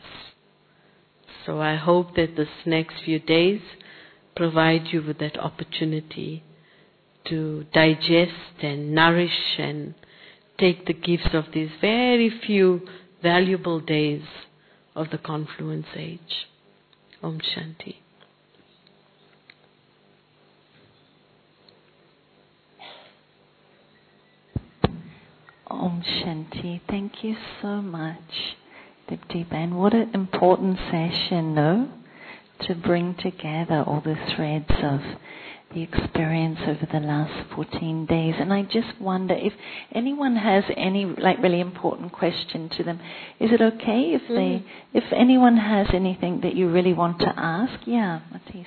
Speaker 2: So I hope that this next few days provide you with that opportunity to digest and nourish and take the gifts of these very few valuable days of the confluence age. Om Shanti.
Speaker 1: Om Shanti. Thank you so much, Dipti Ben. What an important session, no? To bring together all the threads of the experience over the last 14 days. And I just wonder if anyone has any really important question to them. Is it okay if anyone has anything that you really want to ask? Yeah, Matisse.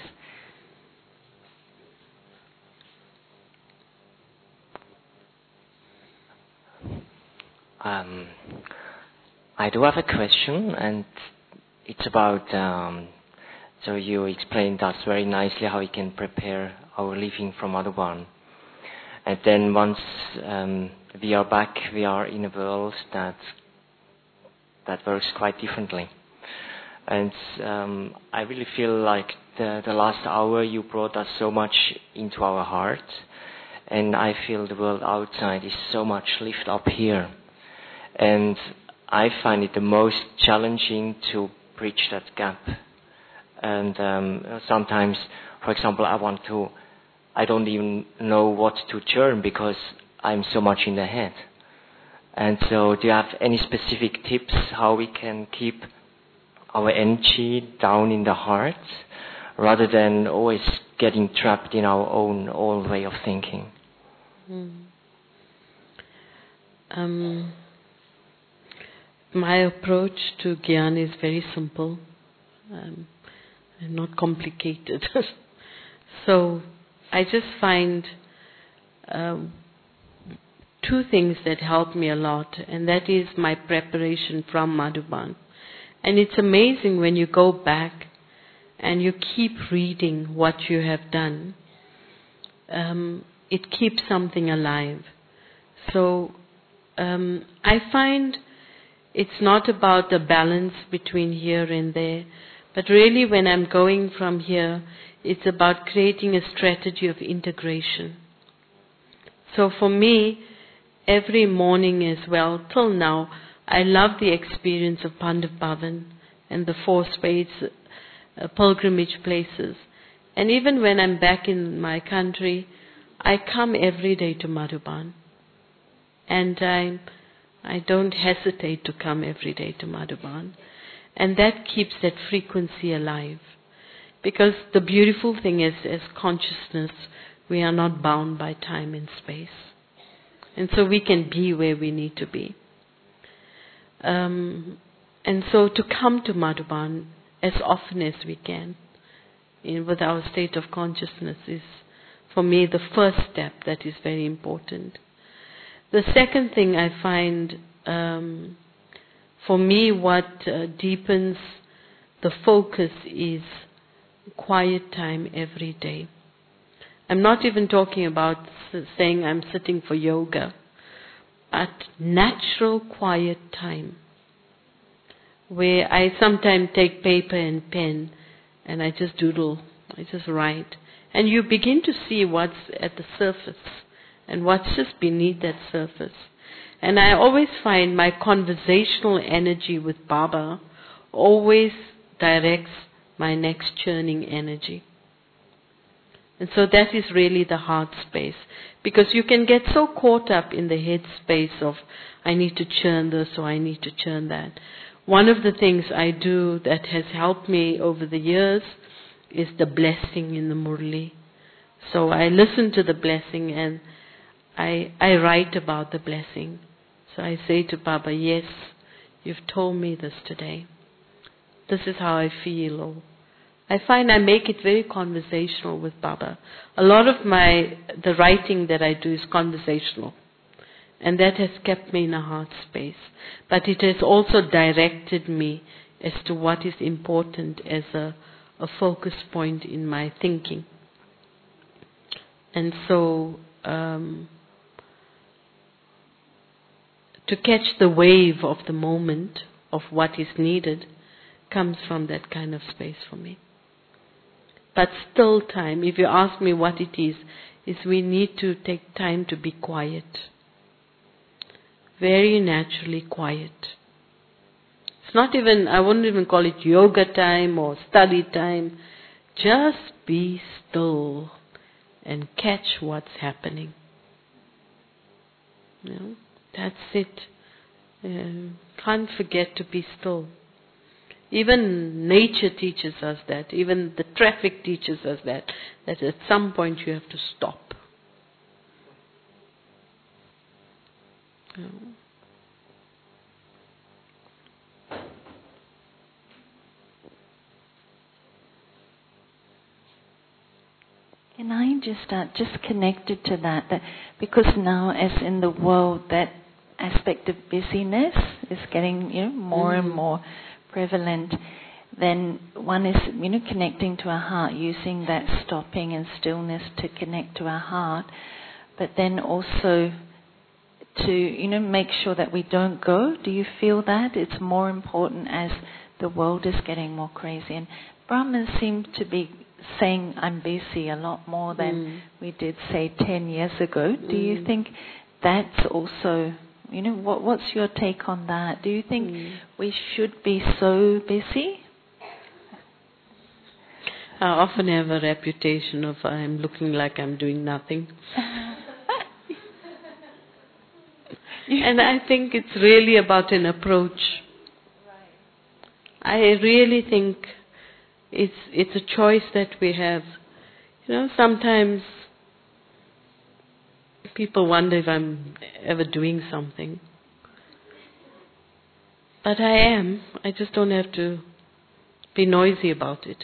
Speaker 3: I do have a question, and it's about, so you explained us very nicely how we can prepare our leaving from Madhuban. And then once we are back, we are in a world that works quite differently. And I really feel like the last hour you brought us so much into our heart, and I feel the world outside is so much lifted up here. And I find it the most challenging to bridge that gap. And sometimes, for example, I don't even know what to churn because I'm so much in the head. And so do you have any specific tips how we can keep our energy down in the heart rather than always getting trapped in our own old way of thinking?
Speaker 2: My approach to Gyan is very simple and not complicated. So I just find two things that help me a lot, and that is my preparation from Madhuban. And it's amazing when you go back and you keep reading what you have done, it keeps something alive. So I find it's not about the balance between here and there, but really when I'm going from here, it's about creating a strategy of integration. So for me, every morning as well, till now, I love the experience of Pandav Bhavan and the 4 spades pilgrimage places. And even when I'm back in my country, I come every day to Madhuban. And I don't hesitate to come every day to Madhuban. And that keeps that frequency alive. Because the beautiful thing is, as consciousness, we are not bound by time and space. And so we can be where we need to be. And so to come to Madhuban as often as we can with our state of consciousness is, for me, the first step that is very important. The second thing I find, for me, what deepens the focus is quiet time every day. I'm not even talking about saying I'm sitting for yoga, but natural quiet time, where I sometimes take paper and pen and I just doodle, I just write. And you begin to see what's at the surface and what's just beneath that surface. And I always find my conversational energy with Baba always directs my next churning energy. And so that is really the heart space. Because you can get so caught up in the head space of, I need to churn this or I need to churn that. One of the things I do that has helped me over the years is the blessing in the Murli. So I listen to the blessing and I write about the blessing. So I say to Baba, yes, you've told me this today. This is how I feel. Or I find I make it very conversational with Baba. A lot of the writing that I do is conversational. And that has kept me in a heart space. But it has also directed me as to what is important as a focus point in my thinking. And so, to catch the wave of the moment of what is needed comes from that kind of space for me. But still time, if you ask me what it is we need to take time to be quiet. Very naturally quiet. It's not even, I wouldn't even call it yoga time or study time. Just be still and catch what's happening. You know, that's it. Can't forget to be still. Even nature teaches us that. Even the traffic teaches us that at some point you have to stop. You know.
Speaker 1: Can I just connected to that because now, as in the world, that aspect of busyness is getting more and more prevalent. Then one is connecting to our heart, using that stopping and stillness to connect to our heart, but then also to make sure that we don't go. Do you feel that it's more important as the world is getting more crazy? And Brahmins seem to be saying I'm busy a lot more than we did say 10 years ago. Do you think that's also, what's your take on that? Do you think we should be so busy?
Speaker 2: I often have a reputation of I'm looking like I'm doing nothing. And I think it's really about an approach. I really think it's a choice that we have. Sometimes people wonder if I'm ever doing something. But I am. I just don't have to be noisy about it.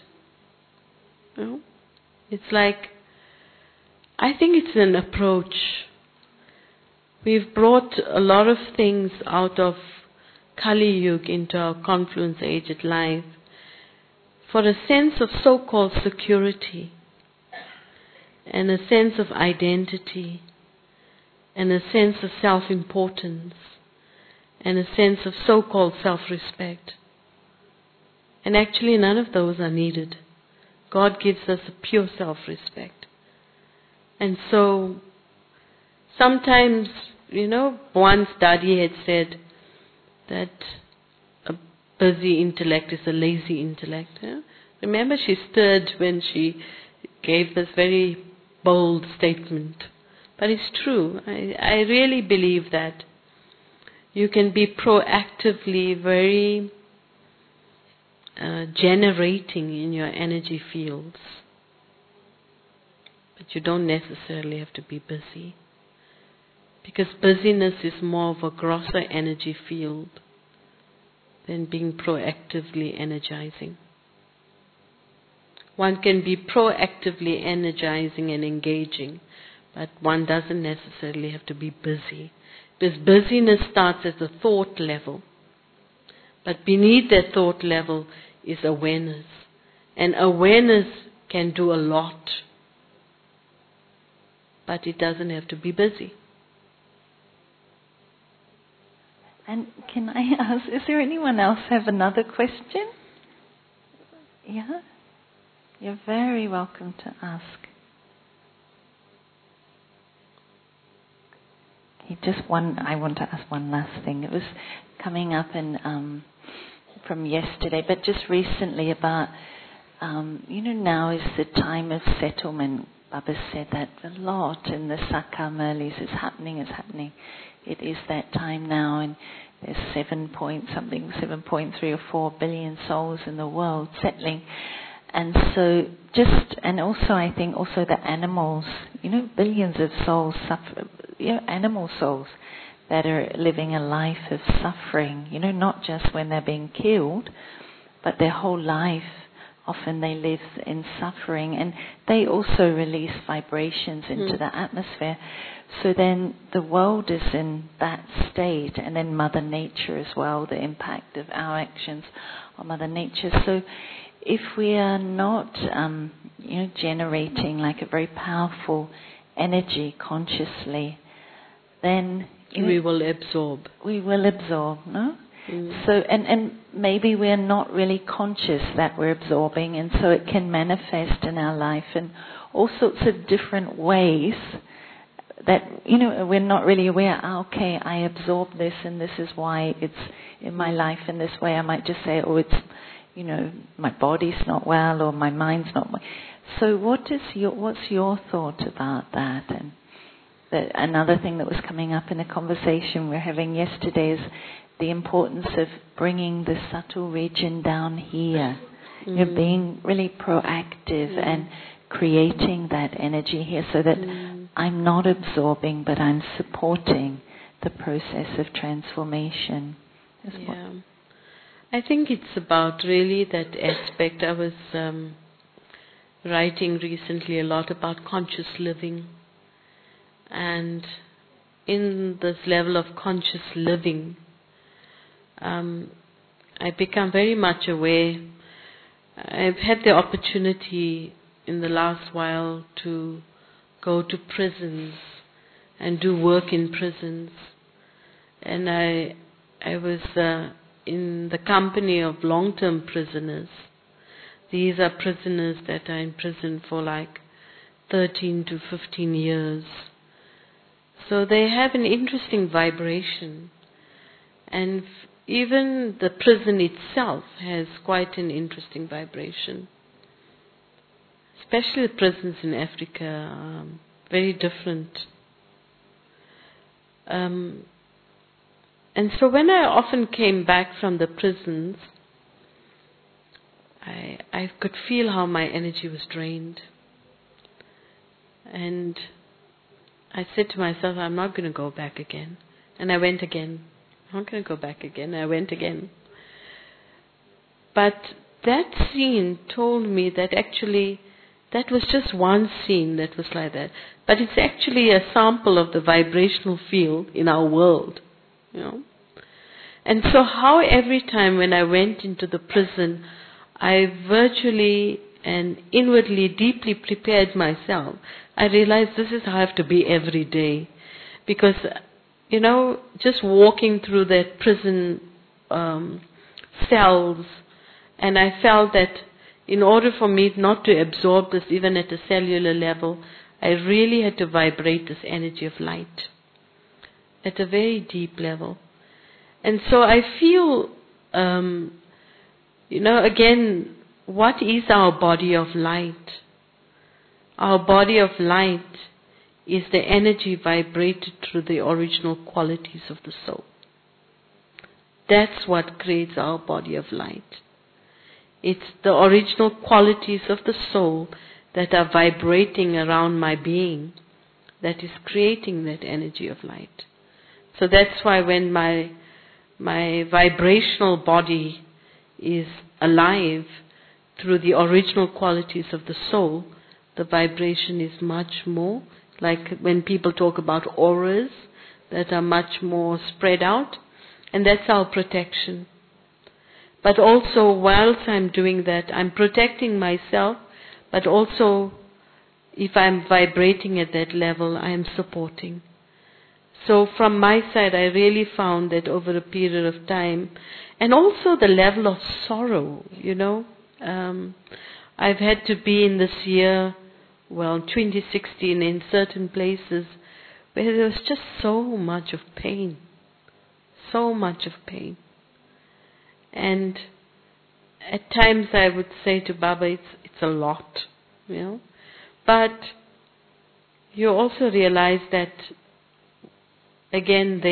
Speaker 2: It's like, I think it's an approach. We've brought a lot of things out of Kali Yuga into our confluence aged life for a sense of so-called security and a sense of identity and a sense of self-importance and a sense of so-called self-respect. And actually none of those are needed. God gives us a pure self-respect. And so sometimes, one study had said that a busy intellect is a lazy intellect. Remember, she stirred when she gave this very bold statement. But it's true. I really believe that you can be proactively very generating in your energy fields. But you don't necessarily have to be busy. Because busyness is more of a grosser energy field than being proactively energizing. One can be proactively energizing and engaging, but one doesn't necessarily have to be busy. Because busyness starts at the thought level. But beneath that thought level is awareness. And awareness can do a lot. But it doesn't have to be busy.
Speaker 1: And can I ask, is there anyone else have another question? Yeah? You're very welcome to ask. I want to ask one last thing. It was coming up from yesterday, but just recently about, now is the time of settlement. Baba said that a lot in the Sakha Murlis. It's happening. It is that time now, and there's 7.3 or 4 billion souls in the world settling. And so and also I think also the animals, billions of souls suffer, animal souls that are living a life of suffering, not just when they're being killed, but their whole life. Often they live in suffering, and they also release vibrations into the atmosphere. So then the world is in that state, and then Mother Nature as well, the impact of our actions on Mother Nature. So if we are not, generating like a very powerful energy consciously, then
Speaker 2: we will absorb.
Speaker 1: We will absorb, no? So, and maybe we're not really conscious that we're absorbing, and so it can manifest in our life in all sorts of different ways that, we're not really aware. Okay, I absorb this, and this is why it's in my life in this way. I might just say, oh, it's, my body's not well, or my mind's not well. So what's your thought about that? And another thing that was coming up in a conversation we were having yesterday is the importance of bringing the subtle region down here. Being really proactive and creating that energy here so that I'm not absorbing, but I'm supporting the process of transformation.
Speaker 2: I think it's about really that aspect. I was writing recently a lot about conscious living. And in this level of conscious living, I become very much aware. I've had the opportunity in the last while to go to prisons and do work in prisons. And I was in the company of long-term prisoners. These are prisoners that are in prison for like 13 to 15 years. So they have an interesting vibration. And even the prison itself has quite an interesting vibration. Especially the prisons in Africa are very different. And so when I often came back from the prisons, I could feel how my energy was drained. And I said to myself, I'm not going to go back again. And I went again. I'm not going to go back again. I went again. But that scene told me that actually that was just one scene that was like that. But it's actually a sample of the vibrational field in our world. And so how every time when I went into the prison, I virtually and inwardly deeply prepared myself. I realized this is how I have to be every day. Because, just walking through that prison cells, and I felt that in order for me not to absorb this even at a cellular level, I really had to vibrate this energy of light at a very deep level. And so I feel, again, what is our body of light? Our body of light is the energy vibrated through the original qualities of the soul. That's what creates our body of light. It's the original qualities of the soul that are vibrating around my being that is creating that energy of light. So that's why when my vibrational body is alive through the original qualities of the soul, the vibration is much more, like when people talk about auras that are much more spread out, and that's our protection. But also, whilst I'm doing that, I'm protecting myself, but also, if I'm vibrating at that level, I am supporting. So from my side, I really found that over a period of time, and also the level of sorrow, I've had to be in this year, 2016, in certain places where there was just so much of pain. So much of pain. And at times I would say to Baba, it's a lot, But you also realize that, again,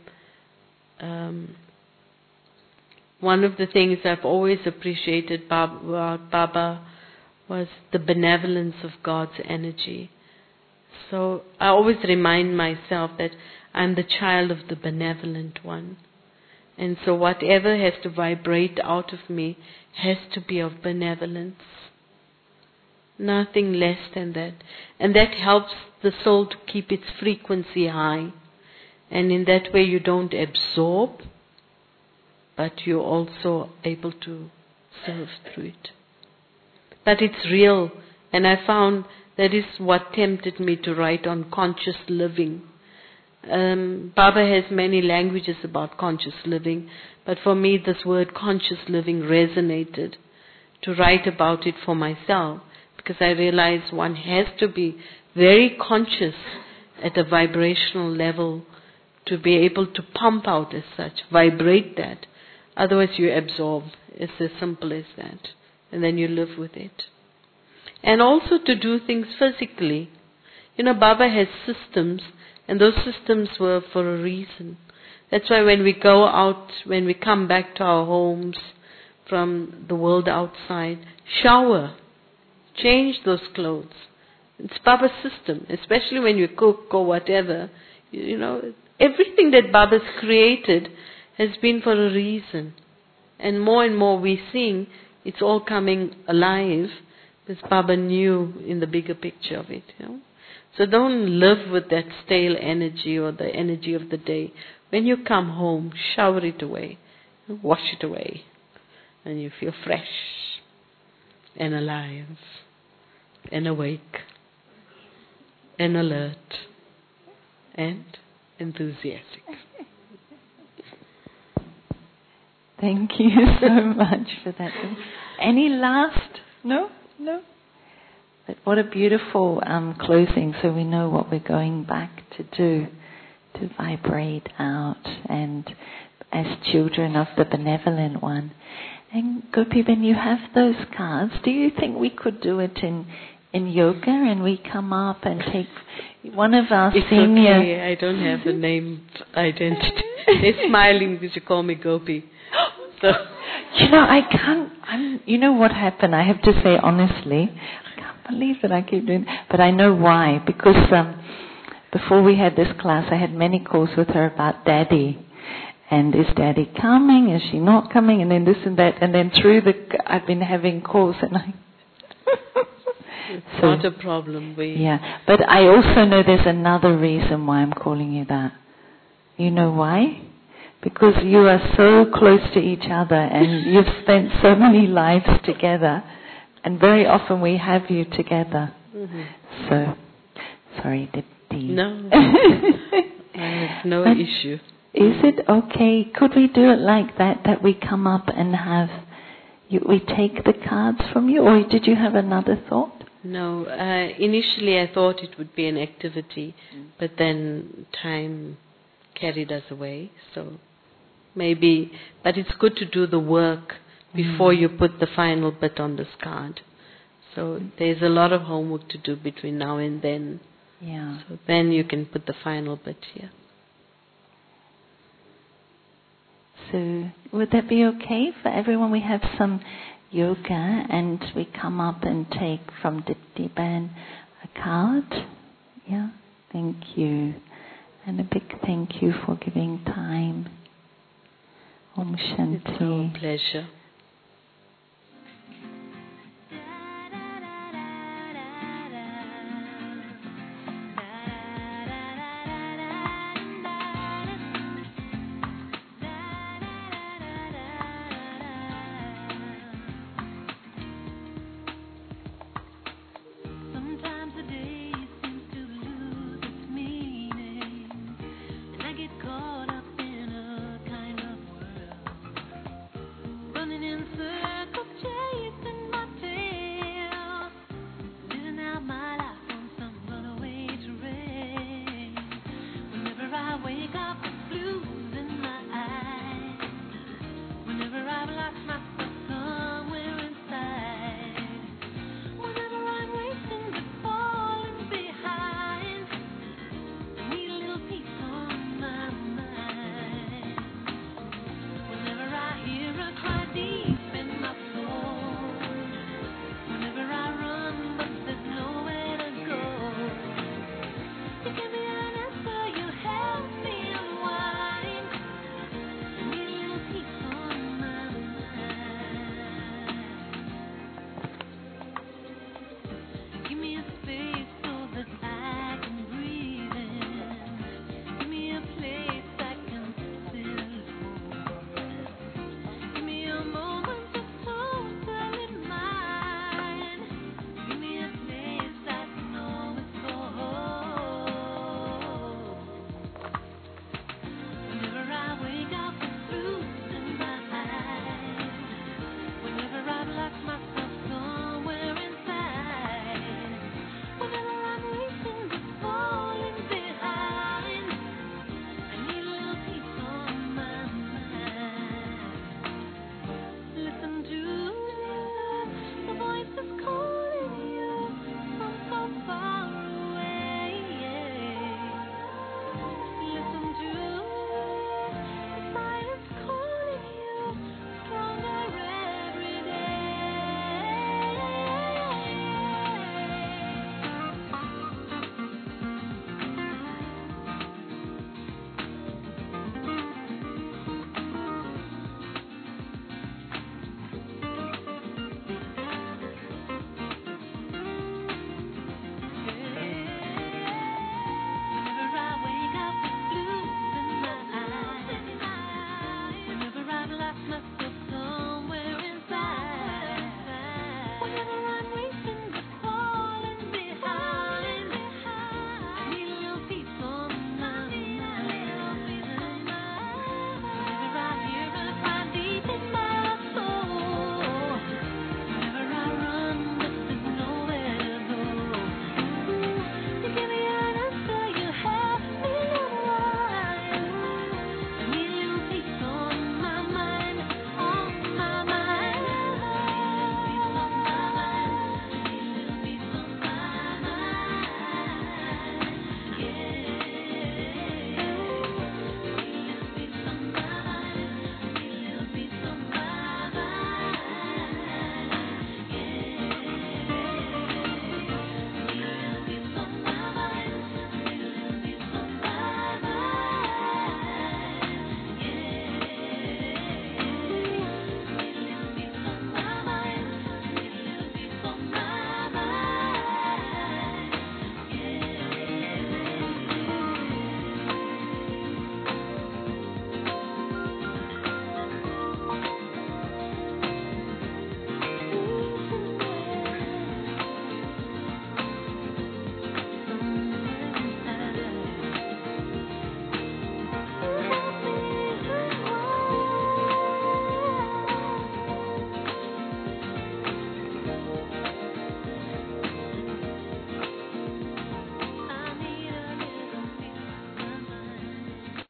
Speaker 2: one of the things I've always appreciated about Baba was the benevolence of God's energy. So I always remind myself that I'm the child of the benevolent one. And so whatever has to vibrate out of me has to be of benevolence. Nothing less than that. And that helps the soul to keep its frequency high. And in that way you don't absorb, but you're also able to serve through it. But it's real. And I found that is what tempted me to write on conscious living. Baba has many languages about conscious living, but for me this word conscious living resonated to write about it for myself, because I realized one has to be very conscious at a vibrational level to be able to pump out as such, vibrate that. Otherwise you absorb. It's as simple as that. And then you live with it. And also to do things physically. Baba has systems, and those systems were for a reason. That's why when we go out, when we come back to our homes from the world outside, shower, change those clothes. It's Baba's system, especially when you cook or whatever. Everything that Baba's created has been for a reason. And more we sing, it's all coming alive, because Baba knew in the bigger picture of it. So don't live with that stale energy or the energy of the day. When you come home, shower it away, wash it away, and you feel fresh and alive and awake and alert and enthusiastic.
Speaker 1: Thank you so much for that. Any last? No? But what a beautiful closing, so we know what we're going back to do, to vibrate out, and as children of the benevolent one. And Gopi, when you have those cards, do you think we could do it in yoga, and we come up and take one of our senior...
Speaker 2: Okay, I don't have a name identity. They're smiling because you call me Gopi. So.
Speaker 1: I can't, you know what happened? I have to say honestly, I can't believe that I keep doing, but I know why. Because before we had this class, I had many calls with her about Daddy. And is Daddy coming? Is she not coming? And then this and that. And then I've been having calls, and
Speaker 2: it's not a problem.
Speaker 1: Yeah, but I also know there's another reason why I'm calling you that. You know why? Because you are so close to each other, and you've spent so many lives together, and very often we have you together. Mm-hmm. So, sorry, Dipti.
Speaker 2: No, I have no issue.
Speaker 1: Is it okay? Could we do it like that we come up and we take the cards from you, or did you have another thought?
Speaker 2: No, initially I thought it would be an activity, but then time carried us away, so maybe, but it's good to do the work before you put the final bit on this card. So there's a lot of homework to do between now and then.
Speaker 1: Yeah.
Speaker 2: So then you can put the final bit here.
Speaker 1: So would that be okay for everyone? We have some yoga, and we come up and take from Dipti-ban a card. Yeah, thank you. And a big thank you for giving time. Om Shanti.
Speaker 2: It's our pleasure.